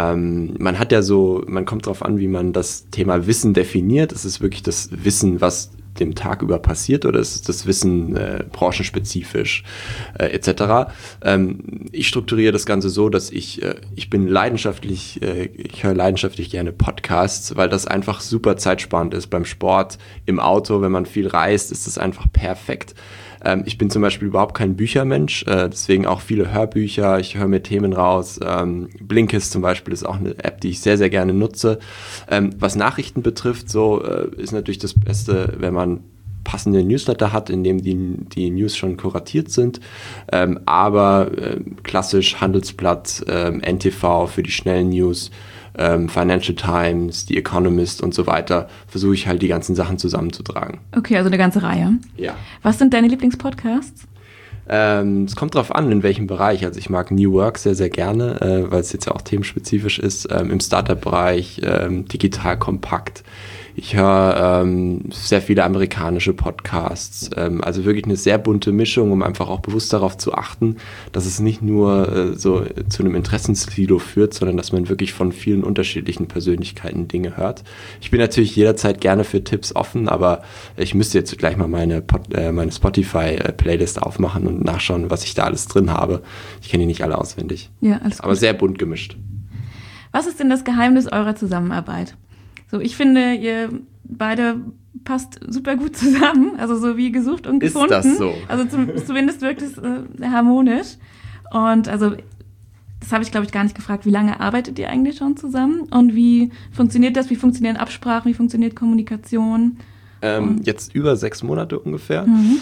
man hat ja so, man kommt drauf an, wie man das Thema Wissen definiert. Ist es wirklich das Wissen, was dem Tag über passiert oder ist das Wissen branchenspezifisch etc. Ich strukturiere das Ganze so, dass ich bin leidenschaftlich, ich höre leidenschaftlich gerne Podcasts, weil das einfach super zeitsparend ist beim Sport, im Auto, wenn man viel reist, ist das einfach perfekt. Ich bin zum Beispiel überhaupt kein Büchermensch, deswegen auch viele Hörbücher, ich höre mir Themen raus. Blinkist zum Beispiel ist auch eine App, die ich sehr, sehr gerne nutze. Was Nachrichten betrifft, so ist natürlich das Beste, wenn man passende Newsletter hat, in dem die News schon kuratiert sind. Aber klassisch Handelsblatt, NTV für die schnellen News, Financial Times, The Economist und so weiter, versuche ich halt die ganzen Sachen zusammenzutragen. Okay, also eine ganze Reihe. Ja. Was sind deine Lieblingspodcasts? Es kommt drauf an, in welchem Bereich. Also ich mag New Work sehr, sehr gerne, weil es jetzt ja auch themenspezifisch ist. Im Startup-Bereich, digital kompakt. Ich höre sehr viele amerikanische Podcasts. Also wirklich eine sehr bunte Mischung, um einfach auch bewusst darauf zu achten, dass es nicht nur so zu einem Interessenssilo führt, sondern dass man wirklich von vielen unterschiedlichen Persönlichkeiten Dinge hört. Ich bin natürlich jederzeit gerne für Tipps offen, aber ich müsste jetzt gleich mal meine Spotify-Playlist aufmachen und nachschauen, was ich da alles drin habe. Ich kenne die nicht alle auswendig. Ja, alles gut. Aber sehr bunt gemischt. Was ist denn das Geheimnis eurer Zusammenarbeit? So, ich finde, ihr beide passt super gut zusammen, also so wie gesucht und gefunden. Ist das so? Also zumindest wirkt es harmonisch. Und also, das habe ich, glaube ich, gar nicht gefragt. Wie lange arbeitet ihr eigentlich schon zusammen? Und wie funktioniert das? Wie funktionieren Absprachen? Wie funktioniert Kommunikation? Jetzt über 6 Monate ungefähr.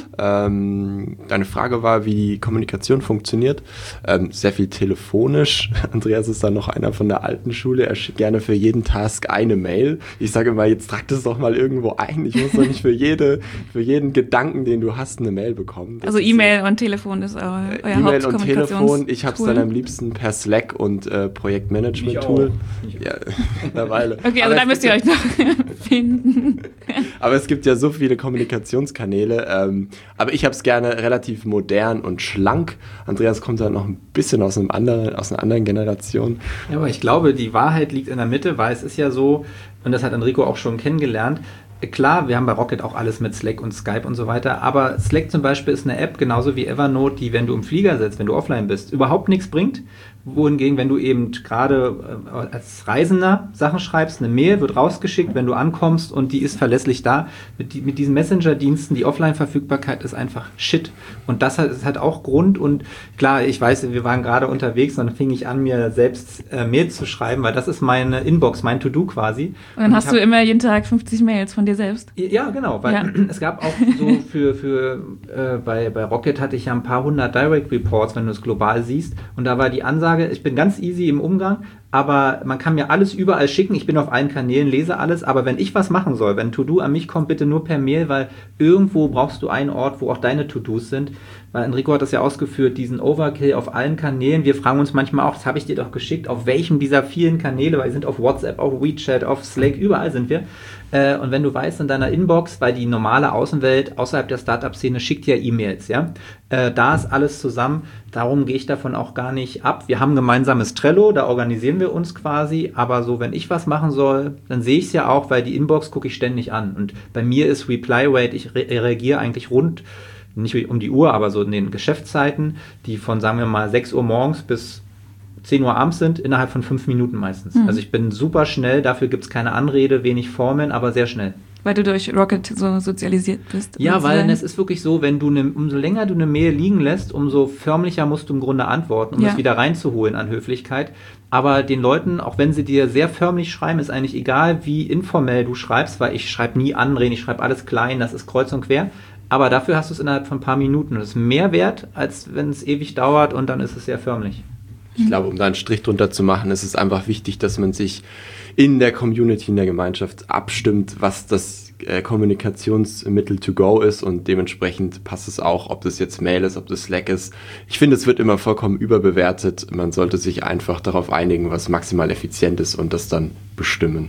Deine Frage war, wie die Kommunikation funktioniert. Sehr viel telefonisch. Andreas ist dann noch einer von der alten Schule. Er schickt gerne für jeden Task eine Mail. Ich sage immer, jetzt trag das doch mal irgendwo ein. Ich muss doch nicht für jeden Gedanken, den du hast, eine Mail bekommen. Also E-Mail und Telefon ist euer E-Mail und Telefon. Ich habe es dann Tool. am liebsten per Slack und Projektmanagement-Tool. Ja, mittlerweile. Okay, also da müsst ihr euch noch finden. Aber es gibt ja so viele Kommunikationskanäle, aber ich habe es gerne relativ modern und schlank. Andreas kommt da noch ein bisschen aus einer anderen Generation. Ja, aber ich glaube, die Wahrheit liegt in der Mitte, weil es ist ja so, und das hat Enrico auch schon kennengelernt, klar, wir haben bei Rocket auch alles mit Slack und Skype und so weiter, aber Slack zum Beispiel ist eine App, genauso wie Evernote, die, wenn du im Flieger sitzt, wenn du offline bist, überhaupt nichts bringt. Wohingegen, wenn du eben gerade als Reisender Sachen schreibst, eine Mail wird rausgeschickt, wenn du ankommst und die ist verlässlich da. Mit diesen Messenger-Diensten, die Offline-Verfügbarkeit ist einfach Shit. Und das hat auch Grund. Und klar, ich weiß, wir waren gerade unterwegs und dann fing ich an, mir selbst Mails zu schreiben, weil das ist meine Inbox, mein To-Do quasi. Und dann hast du immer jeden Tag 50 Mails von dir selbst. Ja, genau, weil es gab auch so bei Rocket hatte ich ja ein paar hundert Direct Reports, wenn du es global siehst. Und da war die Ansage, ich bin ganz easy im Umgang, aber man kann mir alles überall schicken. Ich bin auf allen Kanälen, lese alles, aber wenn ich was machen soll, wenn To-Do an mich kommt, bitte nur per Mail, weil irgendwo brauchst du einen Ort, wo auch deine To-Dos sind. Weil Enrico hat das ja ausgeführt, diesen Overkill auf allen Kanälen. Wir fragen uns manchmal auch, das habe ich dir doch geschickt, auf welchem dieser vielen Kanäle, weil wir sind auf WhatsApp, auf WeChat, auf Slack, überall sind wir. Und wenn du weißt, in deiner Inbox, weil die normale Außenwelt außerhalb der Startup-Szene schickt ja E-Mails, ja. Da ist alles zusammen. Darum gehe ich davon auch gar nicht ab. Wir haben ein gemeinsames Trello, da organisieren wir uns quasi. Aber so, wenn ich was machen soll, dann sehe ich es ja auch, weil die Inbox gucke ich ständig an. Und bei mir ist Reply Rate, ich reagiere eigentlich nicht um die Uhr, aber so in den Geschäftszeiten, die von, sagen wir mal, 6 Uhr morgens bis 10 Uhr abends sind, innerhalb von 5 Minuten meistens. Also ich bin super schnell, dafür gibt es keine Anrede, wenig Formeln, aber sehr schnell. Weil du durch Rocket so sozialisiert bist. Ja, weil es ist wirklich so, wenn du umso länger du eine Mail liegen lässt, umso förmlicher musst du im Grunde antworten, um es wieder reinzuholen an Höflichkeit. Aber den Leuten, auch wenn sie dir sehr förmlich schreiben, ist eigentlich egal, wie informell du schreibst, weil ich schreibe nie anreden, ich schreibe alles klein, das ist kreuz und quer. Aber dafür hast du es innerhalb von ein paar Minuten. Und das ist mehr wert, als wenn es ewig dauert und dann ist es sehr förmlich. Ich glaube, um da einen Strich drunter zu machen, ist es einfach wichtig, dass man sich in der Community, in der Gemeinschaft abstimmt, was das Kommunikationsmittel to go ist und dementsprechend passt es auch, ob das jetzt Mail ist, ob das Slack ist. Ich finde, es wird immer vollkommen überbewertet. Man sollte sich einfach darauf einigen, was maximal effizient ist und das dann bestimmen.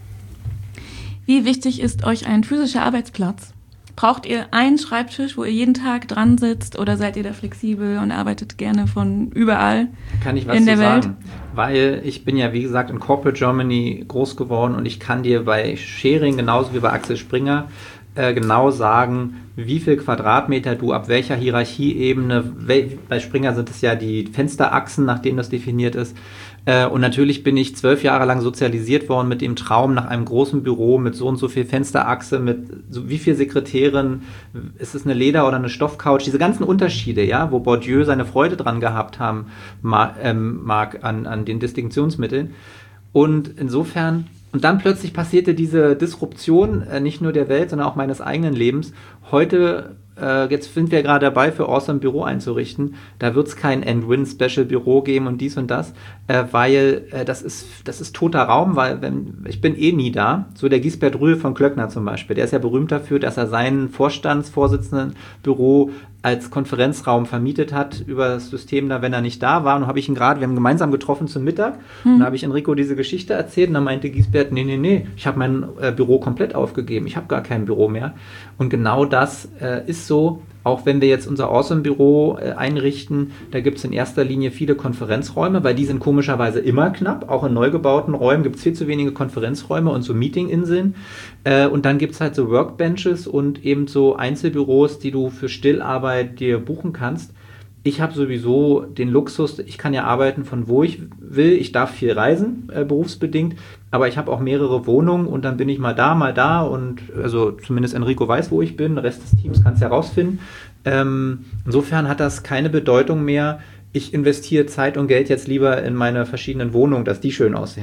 Wie wichtig ist euch ein physischer Arbeitsplatz? Braucht ihr einen Schreibtisch, wo ihr jeden Tag dran sitzt oder seid ihr da flexibel und arbeitet gerne von überall Kann ich was in der zu Welt? sagen? Weil ich bin ja, wie gesagt, in Corporate Germany groß geworden und ich kann dir bei Schering genauso wie bei Axel Springer genau sagen, wie viel Quadratmeter du ab welcher Hierarchieebene, bei Springer sind es ja die Fensterachsen, nach denen das definiert ist. Und natürlich bin ich 12 Jahre lang sozialisiert worden mit dem Traum nach einem großen Büro mit so und so viel Fensterachse, mit so wie viel Sekretärin, ist es eine Leder- oder eine Stoffcouch, diese ganzen Unterschiede, ja, wo Bourdieu seine Freude dran gehabt haben mag an den Distinktionsmitteln. Und insofern Und dann plötzlich passierte diese Disruption, nicht nur der Welt, sondern auch meines eigenen Lebens. Heute, jetzt sind wir gerade dabei, für Awesome Büro einzurichten. Da wird es kein End-Win-Special-Büro geben und dies und das, weil das ist toter Raum, weil ich bin eh nie da. So der Gisbert Rühl von Klöckner zum Beispiel, der ist ja berühmt dafür, dass er sein Vorstandsvorsitzendenbüro als Konferenzraum vermietet hat über das System da, wenn er nicht da war. Und wir haben gemeinsam getroffen zum Mittag. Und da habe ich Enrico diese Geschichte erzählt und dann meinte Gisbert, nee, ich habe mein Büro komplett aufgegeben. Ich habe gar kein Büro mehr. Und genau das ist so, auch wenn wir jetzt unser Awesome-Büro einrichten, da gibt es in erster Linie viele Konferenzräume, weil die sind komischerweise immer knapp. Auch in neu gebauten Räumen gibt es viel zu wenige Konferenzräume und so Meetinginseln. Und dann gibt es halt so Workbenches und eben so Einzelbüros, die du für Stillarbeit dir buchen kannst. Ich habe sowieso den Luxus, ich kann ja arbeiten von wo ich will. Ich darf viel reisen, berufsbedingt, aber ich habe auch mehrere Wohnungen und dann bin ich mal da und also zumindest Enrico weiß, wo ich bin, der Rest des Teams kann es herausfinden. Insofern hat das keine Bedeutung mehr. Ich investiere Zeit und Geld jetzt lieber in meine verschiedenen Wohnungen, dass die schön aussehen.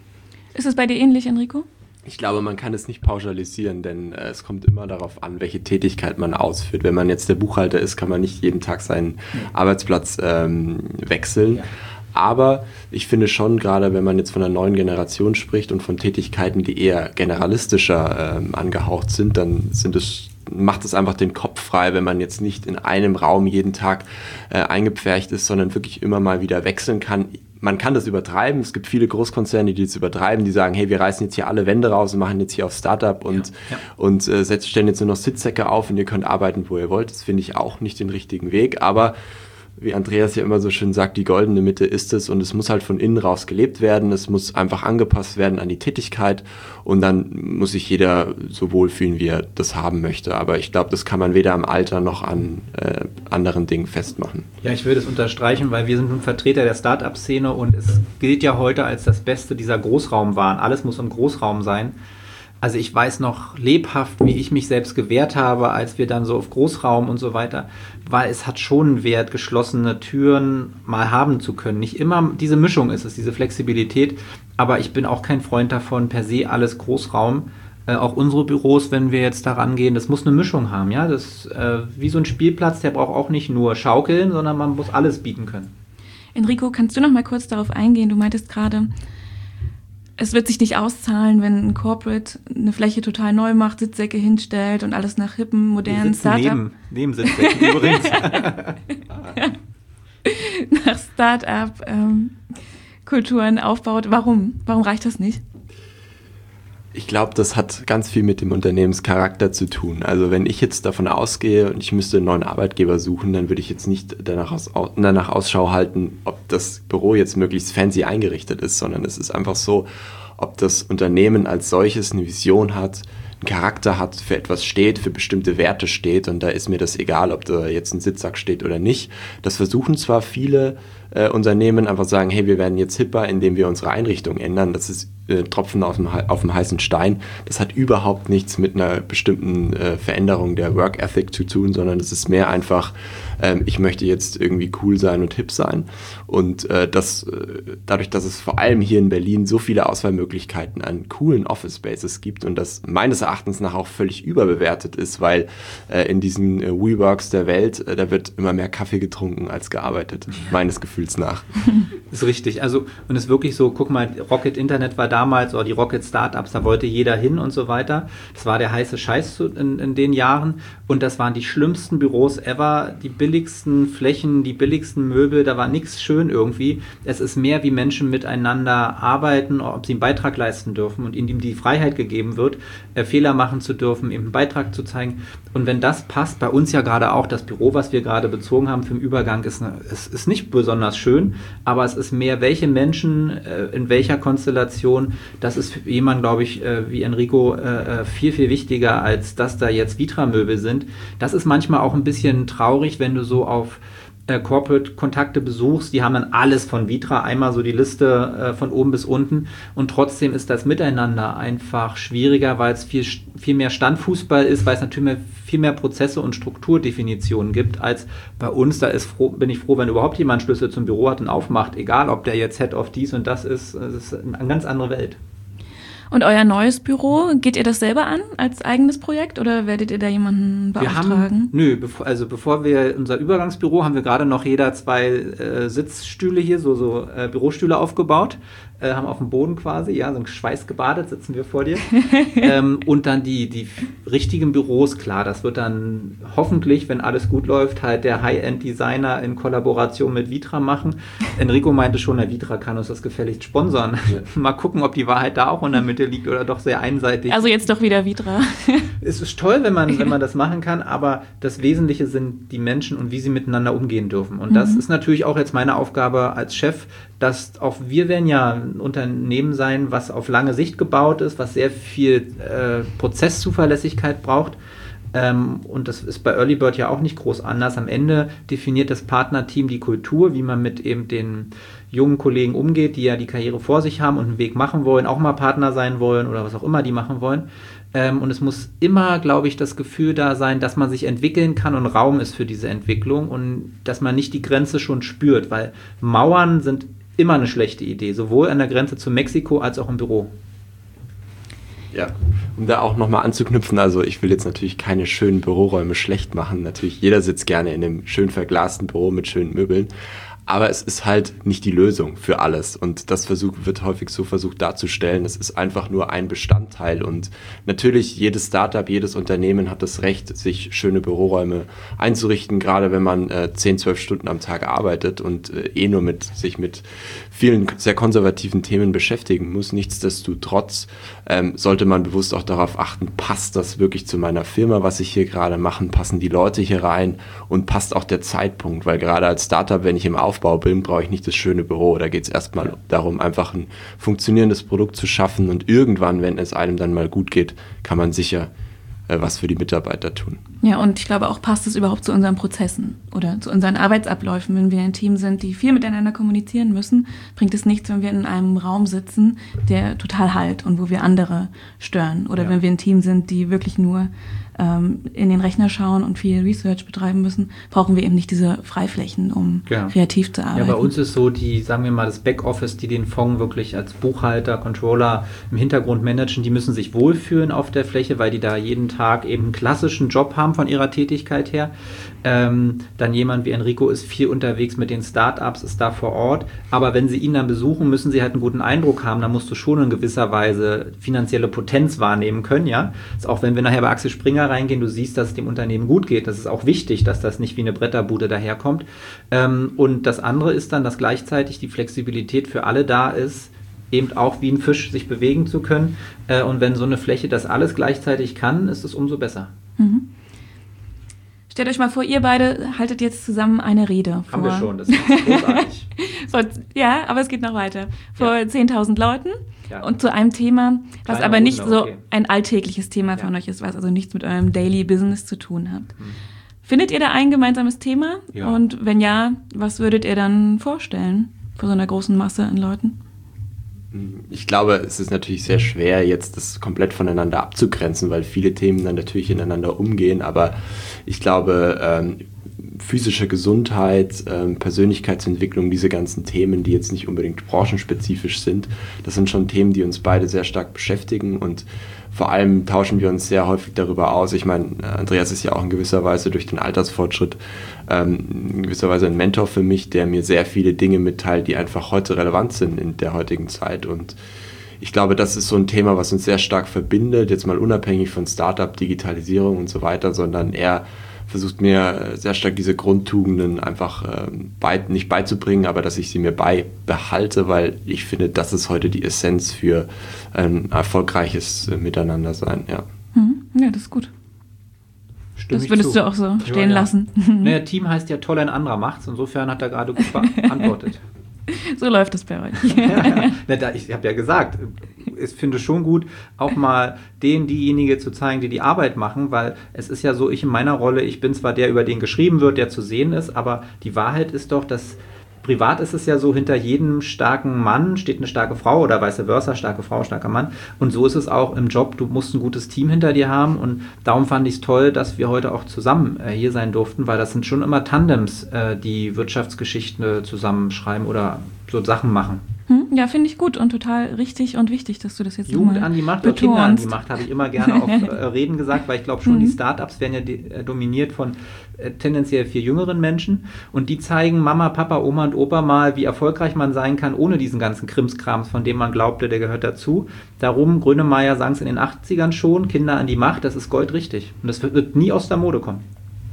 Ist es bei dir ähnlich, Enrico? Ich glaube, man kann es nicht pauschalisieren, denn es kommt immer darauf an, welche Tätigkeit man ausführt. Wenn man jetzt der Buchhalter ist, kann man nicht jeden Tag seinen Arbeitsplatz wechseln. Ja. Aber ich finde schon, gerade wenn man jetzt von einer neuen Generation spricht und von Tätigkeiten, die eher generalistischer angehaucht sind, dann macht es einfach den Kopf frei, wenn man jetzt nicht in einem Raum jeden Tag eingepfercht ist, sondern wirklich immer mal wieder wechseln kann. Man kann das übertreiben. Es gibt viele Großkonzerne, die das übertreiben, die sagen, hey, wir reißen jetzt hier alle Wände raus und machen jetzt hier auf Startup und stellen jetzt nur noch Sitzsäcke auf und ihr könnt arbeiten, wo ihr wollt. Das finde ich auch nicht den richtigen Weg. Aber wie Andreas ja immer so schön sagt, die goldene Mitte ist es und es muss halt von innen raus gelebt werden. Es muss einfach angepasst werden an die Tätigkeit und dann muss sich jeder so wohlfühlen, wie er das haben möchte. Aber ich glaube, das kann man weder am Alter noch an anderen Dingen festmachen. Ja, ich würde es unterstreichen, weil wir sind nun Vertreter der Start-up-Szene und es gilt ja heute als das Beste dieser Großraumwahn. Alles muss im Großraum sein. Also ich weiß noch lebhaft, wie ich mich selbst gewehrt habe, als wir dann so auf Großraum und so weiter, weil es hat schon einen Wert, geschlossene Türen mal haben zu können. Nicht immer diese Mischung ist es, diese Flexibilität, aber ich bin auch kein Freund davon, per se alles Großraum. Auch unsere Büros, wenn wir jetzt da rangehen, das muss eine Mischung haben. Ja? Das wie so ein Spielplatz, der braucht auch nicht nur Schaukeln, sondern man muss alles bieten können. Enrico, kannst du noch mal kurz darauf eingehen? Du meintest gerade, es wird sich nicht auszahlen, wenn ein Corporate eine Fläche total neu macht, Sitzsäcke hinstellt und alles nach hippen, modernen Startup. Neben Sitzsäcken übrigens. Nach Startup-Kulturen aufbaut. Warum? Warum reicht das nicht? Ich glaube, das hat ganz viel mit dem Unternehmenscharakter zu tun. Also wenn ich jetzt davon ausgehe und ich müsste einen neuen Arbeitgeber suchen, dann würde ich jetzt nicht danach Ausschau halten, ob das Büro jetzt möglichst fancy eingerichtet ist, sondern es ist einfach so, ob das Unternehmen als solches eine Vision hat, einen Charakter hat, für etwas steht, für bestimmte Werte steht und da ist mir das egal, ob da jetzt ein Sitzsack steht oder nicht. Das versuchen zwar viele Unternehmen einfach sagen, hey, wir werden jetzt hipper, indem wir unsere Einrichtung ändern. Das ist Tropfen auf dem heißen Stein. Das hat überhaupt nichts mit einer bestimmten Veränderung der Work Ethic zu tun, sondern es ist mehr einfach, ich möchte jetzt irgendwie cool sein und hip sein. Und dadurch, dass es vor allem hier in Berlin so viele Auswahlmöglichkeiten an coolen Office Spaces gibt und das meines Erachtens nach auch völlig überbewertet ist, weil in diesen WeWorks der Welt, da wird immer mehr Kaffee getrunken als gearbeitet, meines Gefühls nach. Ist richtig. Also, und es ist wirklich so, guck mal, Rocket Internet war damals, oder die Rocket Startups, da wollte jeder hin und so weiter. Das war der heiße Scheiß in den Jahren. Und das waren die schlimmsten Büros ever, die billigsten Flächen, die billigsten Möbel, da war nichts schön irgendwie. Es ist mehr, wie Menschen miteinander arbeiten, ob sie einen Beitrag leisten dürfen und ihnen die Freiheit gegeben wird, Fehler machen zu dürfen, eben einen Beitrag zu zeigen. Und wenn das passt, bei uns ja gerade auch, das Büro, was wir gerade bezogen haben für den Übergang, ist nicht besonders schön, aber es ist mehr, welche Menschen, in welcher Konstellation, das ist für jemanden, glaube ich, wie Enrico, viel, viel wichtiger, als dass da jetzt Vitra-Möbel sind. Das ist manchmal auch ein bisschen traurig, wenn du so auf Corporate-Kontakte besuchst, die haben dann alles von Vitra, einmal so die Liste von oben bis unten und trotzdem ist das Miteinander einfach schwieriger, weil es viel mehr Standfußball ist, weil es natürlich viel mehr Prozesse und Strukturdefinitionen gibt, als bei uns. Bin ich froh, wenn überhaupt jemand Schlüssel zum Büro hat und aufmacht, egal ob der jetzt Head of dies und das ist eine ganz andere Welt. Und euer neues Büro, geht ihr das selber an als eigenes Projekt oder werdet ihr da jemanden beauftragen? Bevor wir unser Übergangsbüro haben wir gerade noch jeder 2 Sitzstühle hier, so Bürostühle aufgebaut, haben auf dem Boden quasi, ja, so ein schweißgebadet sitzen wir vor dir. Und dann die richtigen Büros, klar, das wird dann hoffentlich, wenn alles gut läuft, halt der High-End-Designer in Kollaboration mit Vitra machen. Enrico meinte schon, der Vitra kann uns das gefälligst sponsern. Ja. Mal gucken, ob die Wahrheit da auch in der Mitte liegt oder doch sehr einseitig. Also jetzt doch wieder Vitra. Es ist toll, wenn man das machen kann, aber das Wesentliche sind die Menschen und wie sie miteinander umgehen dürfen. Und das ist natürlich auch jetzt meine Aufgabe als Chef, dass auch wir werden ja ein Unternehmen sein, was auf lange Sicht gebaut ist, was sehr viel Prozesszuverlässigkeit braucht. Und das ist bei Early Bird ja auch nicht groß anders. Am Ende definiert das Partnerteam die Kultur, wie man mit eben den jungen Kollegen umgeht, die ja die Karriere vor sich haben und einen Weg machen wollen, auch mal Partner sein wollen oder was auch immer die machen wollen. Und es muss immer, glaube ich, das Gefühl da sein, dass man sich entwickeln kann und Raum ist für diese Entwicklung und dass man nicht die Grenze schon spürt, weil Mauern sind immer eine schlechte Idee, sowohl an der Grenze zu Mexiko als auch im Büro. Ja, um da auch nochmal anzuknüpfen, also ich will jetzt natürlich keine schönen Büroräume schlecht machen. Natürlich, jeder sitzt gerne in einem schön verglasten Büro mit schönen Möbeln. Aber es ist halt nicht die Lösung für alles und das wird häufig so versucht darzustellen. Es ist einfach nur ein Bestandteil und natürlich jedes Startup, jedes Unternehmen hat das Recht, sich schöne Büroräume einzurichten, gerade wenn man 10, 12 Stunden am Tag arbeitet und nur sich mit vielen sehr konservativen Themen beschäftigen muss. Nichtsdestotrotz sollte man bewusst auch darauf achten, passt das wirklich zu meiner Firma, was ich hier gerade mache, passen die Leute hier rein und passt auch der Zeitpunkt, weil gerade als Startup, wenn ich im Aufbau bin, brauche ich nicht das schöne Büro. Da geht es erstmal darum, einfach ein funktionierendes Produkt zu schaffen und irgendwann, wenn es einem dann mal gut geht, kann man sicher was für die Mitarbeiter tun. Ja, und ich glaube auch, passt es überhaupt zu unseren Prozessen oder zu unseren Arbeitsabläufen. Wenn wir ein Team sind, die viel miteinander kommunizieren müssen, bringt es nichts, wenn wir in einem Raum sitzen, der total halt und wo wir andere stören. Oder wenn wir ein Team sind, die wirklich nur in den Rechner schauen und viel Research betreiben müssen, brauchen wir eben nicht diese Freiflächen, um kreativ zu arbeiten. Ja, bei uns ist so sagen wir mal, das Backoffice, die den Fonds wirklich als Buchhalter, Controller im Hintergrund managen, die müssen sich wohlfühlen auf der Fläche, weil die da jeden Tag eben einen klassischen Job haben von ihrer Tätigkeit her. Dann jemand wie Enrico ist viel unterwegs mit den Startups, ist da vor Ort, aber wenn sie ihn dann besuchen, müssen sie halt einen guten Eindruck haben, da musst du schon in gewisser Weise finanzielle Potenz wahrnehmen können, ja. Also auch wenn wir nachher bei Axel Springer reingehen, du siehst, dass es dem Unternehmen gut geht, das ist auch wichtig, dass das nicht wie eine Bretterbude daherkommt. Und das andere ist dann, dass gleichzeitig die Flexibilität für alle da ist, eben auch wie ein Fisch sich bewegen zu können. Und wenn so eine Fläche das alles gleichzeitig kann, ist es umso besser. Mhm. Stellt euch mal vor, ihr beide haltet jetzt zusammen eine Rede. Haben wir schon, das ist großartig. Ja, aber es geht noch weiter. Vor 10.000 Leuten und zu einem Thema, was aber nicht so ein alltägliches Thema von euch ist, was also nichts mit eurem Daily Business zu tun hat. Findet ihr da ein gemeinsames Thema? Ja. Und wenn ja, was würdet ihr dann vorstellen vor so einer großen Masse an Leuten? Ich glaube, es ist natürlich sehr schwer, jetzt das komplett voneinander abzugrenzen, weil viele Themen dann natürlich ineinander umgehen, aber ich glaube, physische Gesundheit, Persönlichkeitsentwicklung, diese ganzen Themen, die jetzt nicht unbedingt branchenspezifisch sind, das sind schon Themen, die uns beide sehr stark beschäftigen und vor allem tauschen wir uns sehr häufig darüber aus. Ich meine, Andreas ist ja auch in gewisser Weise durch den Altersfortschritt in gewisser Weise ein Mentor für mich, der mir sehr viele Dinge mitteilt, die einfach heute relevant sind in der heutigen Zeit. Und ich glaube, das ist so ein Thema, was uns sehr stark verbindet, jetzt mal unabhängig von Startup, Digitalisierung und so weiter, sondern er versucht mir sehr stark diese Grundtugenden einfach nicht beizubringen, aber dass ich sie mir beibehalte, weil ich finde, das ist heute die Essenz für ein erfolgreiches Miteinandersein. Ja, ja, das ist gut. Das würdest du auch so stehen lassen. Naja, Team heißt ja toll, ein anderer macht's. Insofern hat er gerade gut beantwortet. So läuft das bei euch. Ich habe ja gesagt, ich finde es schon gut, auch mal diejenige zu zeigen, die die Arbeit machen, weil es ist ja so, ich in meiner Rolle, ich bin zwar der, über den geschrieben wird, der zu sehen ist, aber die Wahrheit ist doch, dass privat ist es ja so, hinter jedem starken Mann steht eine starke Frau oder vice versa, starke Frau, starker Mann. Und so ist es auch im Job, du musst ein gutes Team hinter dir haben und darum fand ich es toll, dass wir heute auch zusammen hier sein durften, weil das sind schon immer Tandems, die Wirtschaftsgeschichten zusammenschreiben oder so Sachen machen. Ja, finde ich gut und total richtig und wichtig, dass du das jetzt Jugend nochmal an die Macht oder betonst. Kinder an die Macht, habe ich immer gerne auf Reden gesagt, weil ich glaube schon, die Startups werden ja dominiert von tendenziell viel jüngeren Menschen und die zeigen Mama, Papa, Oma und Opa mal, wie erfolgreich man sein kann, ohne diesen ganzen Krimskrams, von dem man glaubte, der gehört dazu. Darum, Grönemeyer sang es in den 80ern schon, Kinder an die Macht, das ist goldrichtig. Und das wird nie aus der Mode kommen.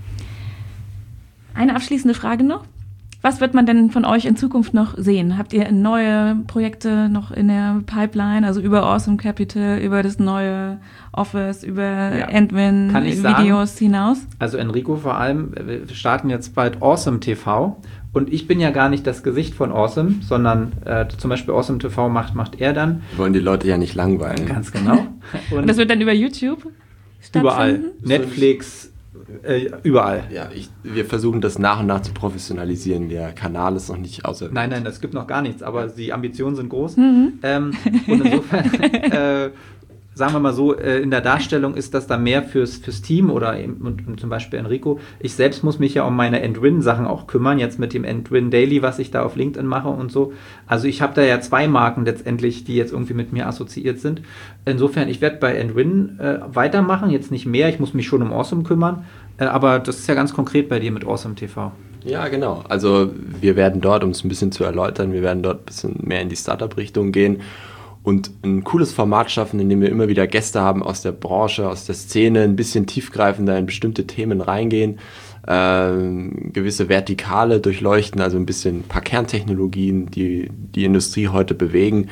Eine abschließende Frage noch. Was wird man denn von euch in Zukunft noch sehen? Habt ihr neue Projekte noch in der Pipeline, also über Awesome Capital, über das neue Office, über Endwin-Videos hinaus? Also Enrico vor allem, wir starten jetzt bald Awesome TV und ich bin ja gar nicht das Gesicht von Awesome, sondern zum Beispiel Awesome TV macht er dann. Wir wollen die Leute ja nicht langweilen. Ganz genau. Und das wird dann über YouTube stattfinden? Überall. Netflix, überall. Ja, wir versuchen das nach und nach zu professionalisieren. Der Kanal ist noch nicht außer... Nein, das gibt noch gar nichts, aber die Ambitionen sind groß. Und insofern, sagen wir mal so, in der Darstellung ist das da mehr fürs Team oder und zum Beispiel Enrico. Ich selbst muss mich ja um meine Endwin-Sachen auch kümmern, jetzt mit dem Endwin Daily, was ich da auf LinkedIn mache und so. Also ich habe da ja 2 Marken letztendlich, die jetzt irgendwie mit mir assoziiert sind. Insofern, ich werde bei Endwin weitermachen, jetzt nicht mehr, ich muss mich schon um Awesome kümmern, aber das ist ja ganz konkret bei dir mit Awesome TV. Ja, genau. Also wir werden dort, um es ein bisschen zu erläutern, wir werden dort ein bisschen mehr in die Startup-Richtung gehen und ein cooles Format schaffen, in dem wir immer wieder Gäste haben aus der Branche, aus der Szene, ein bisschen tiefgreifender in bestimmte Themen reingehen, gewisse Vertikale durchleuchten, also ein paar Kerntechnologien, die die Industrie heute bewegen,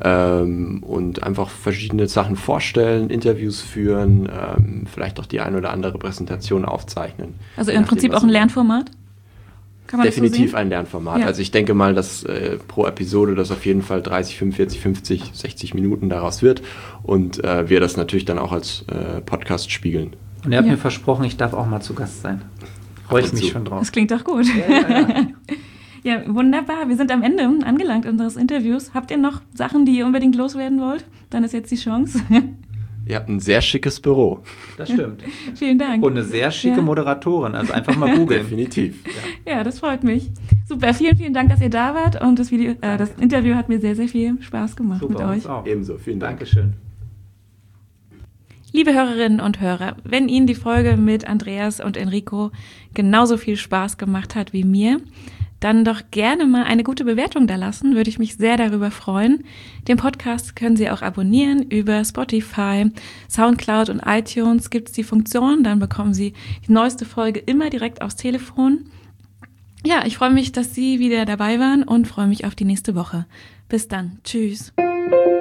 und einfach verschiedene Sachen vorstellen, Interviews führen, vielleicht auch die ein oder andere Präsentation aufzeichnen. Also im Prinzip auch ein Lernformat? Kann man Definitiv das so ein Lernformat. Ja. Also ich denke mal, dass pro Episode das auf jeden Fall 30, 45, 50, 60 Minuten daraus wird und wir das natürlich dann auch als Podcast spiegeln. Und er hat mir versprochen, ich darf auch mal zu Gast sein. Freue ich mich schon drauf. Das klingt doch gut. Ja. Ja, wunderbar. Wir sind am Ende angelangt unseres Interviews. Habt ihr noch Sachen, die ihr unbedingt loswerden wollt? Dann ist jetzt die Chance. Ihr habt ein sehr schickes Büro. Das stimmt. Vielen Dank. Und eine sehr schicke Moderatorin. Also einfach mal googeln. Definitiv. Ja, das freut mich. Super, vielen Dank, dass ihr da wart. Und das Interview hat mir sehr, sehr viel Spaß gemacht Super, mit euch. uns auch. Ebenso, vielen Dank. Dankeschön. Liebe Hörerinnen und Hörer, wenn Ihnen die Folge mit Andreas und Enrico genauso viel Spaß gemacht hat wie mir, dann doch gerne mal eine gute Bewertung da lassen, würde ich mich sehr darüber freuen. Den Podcast können Sie auch abonnieren über Spotify, Soundcloud und iTunes gibt es die Funktion, dann bekommen Sie die neueste Folge immer direkt aufs Telefon. Ja, ich freue mich, dass Sie wieder dabei waren und freue mich auf die nächste Woche. Bis dann. Tschüss.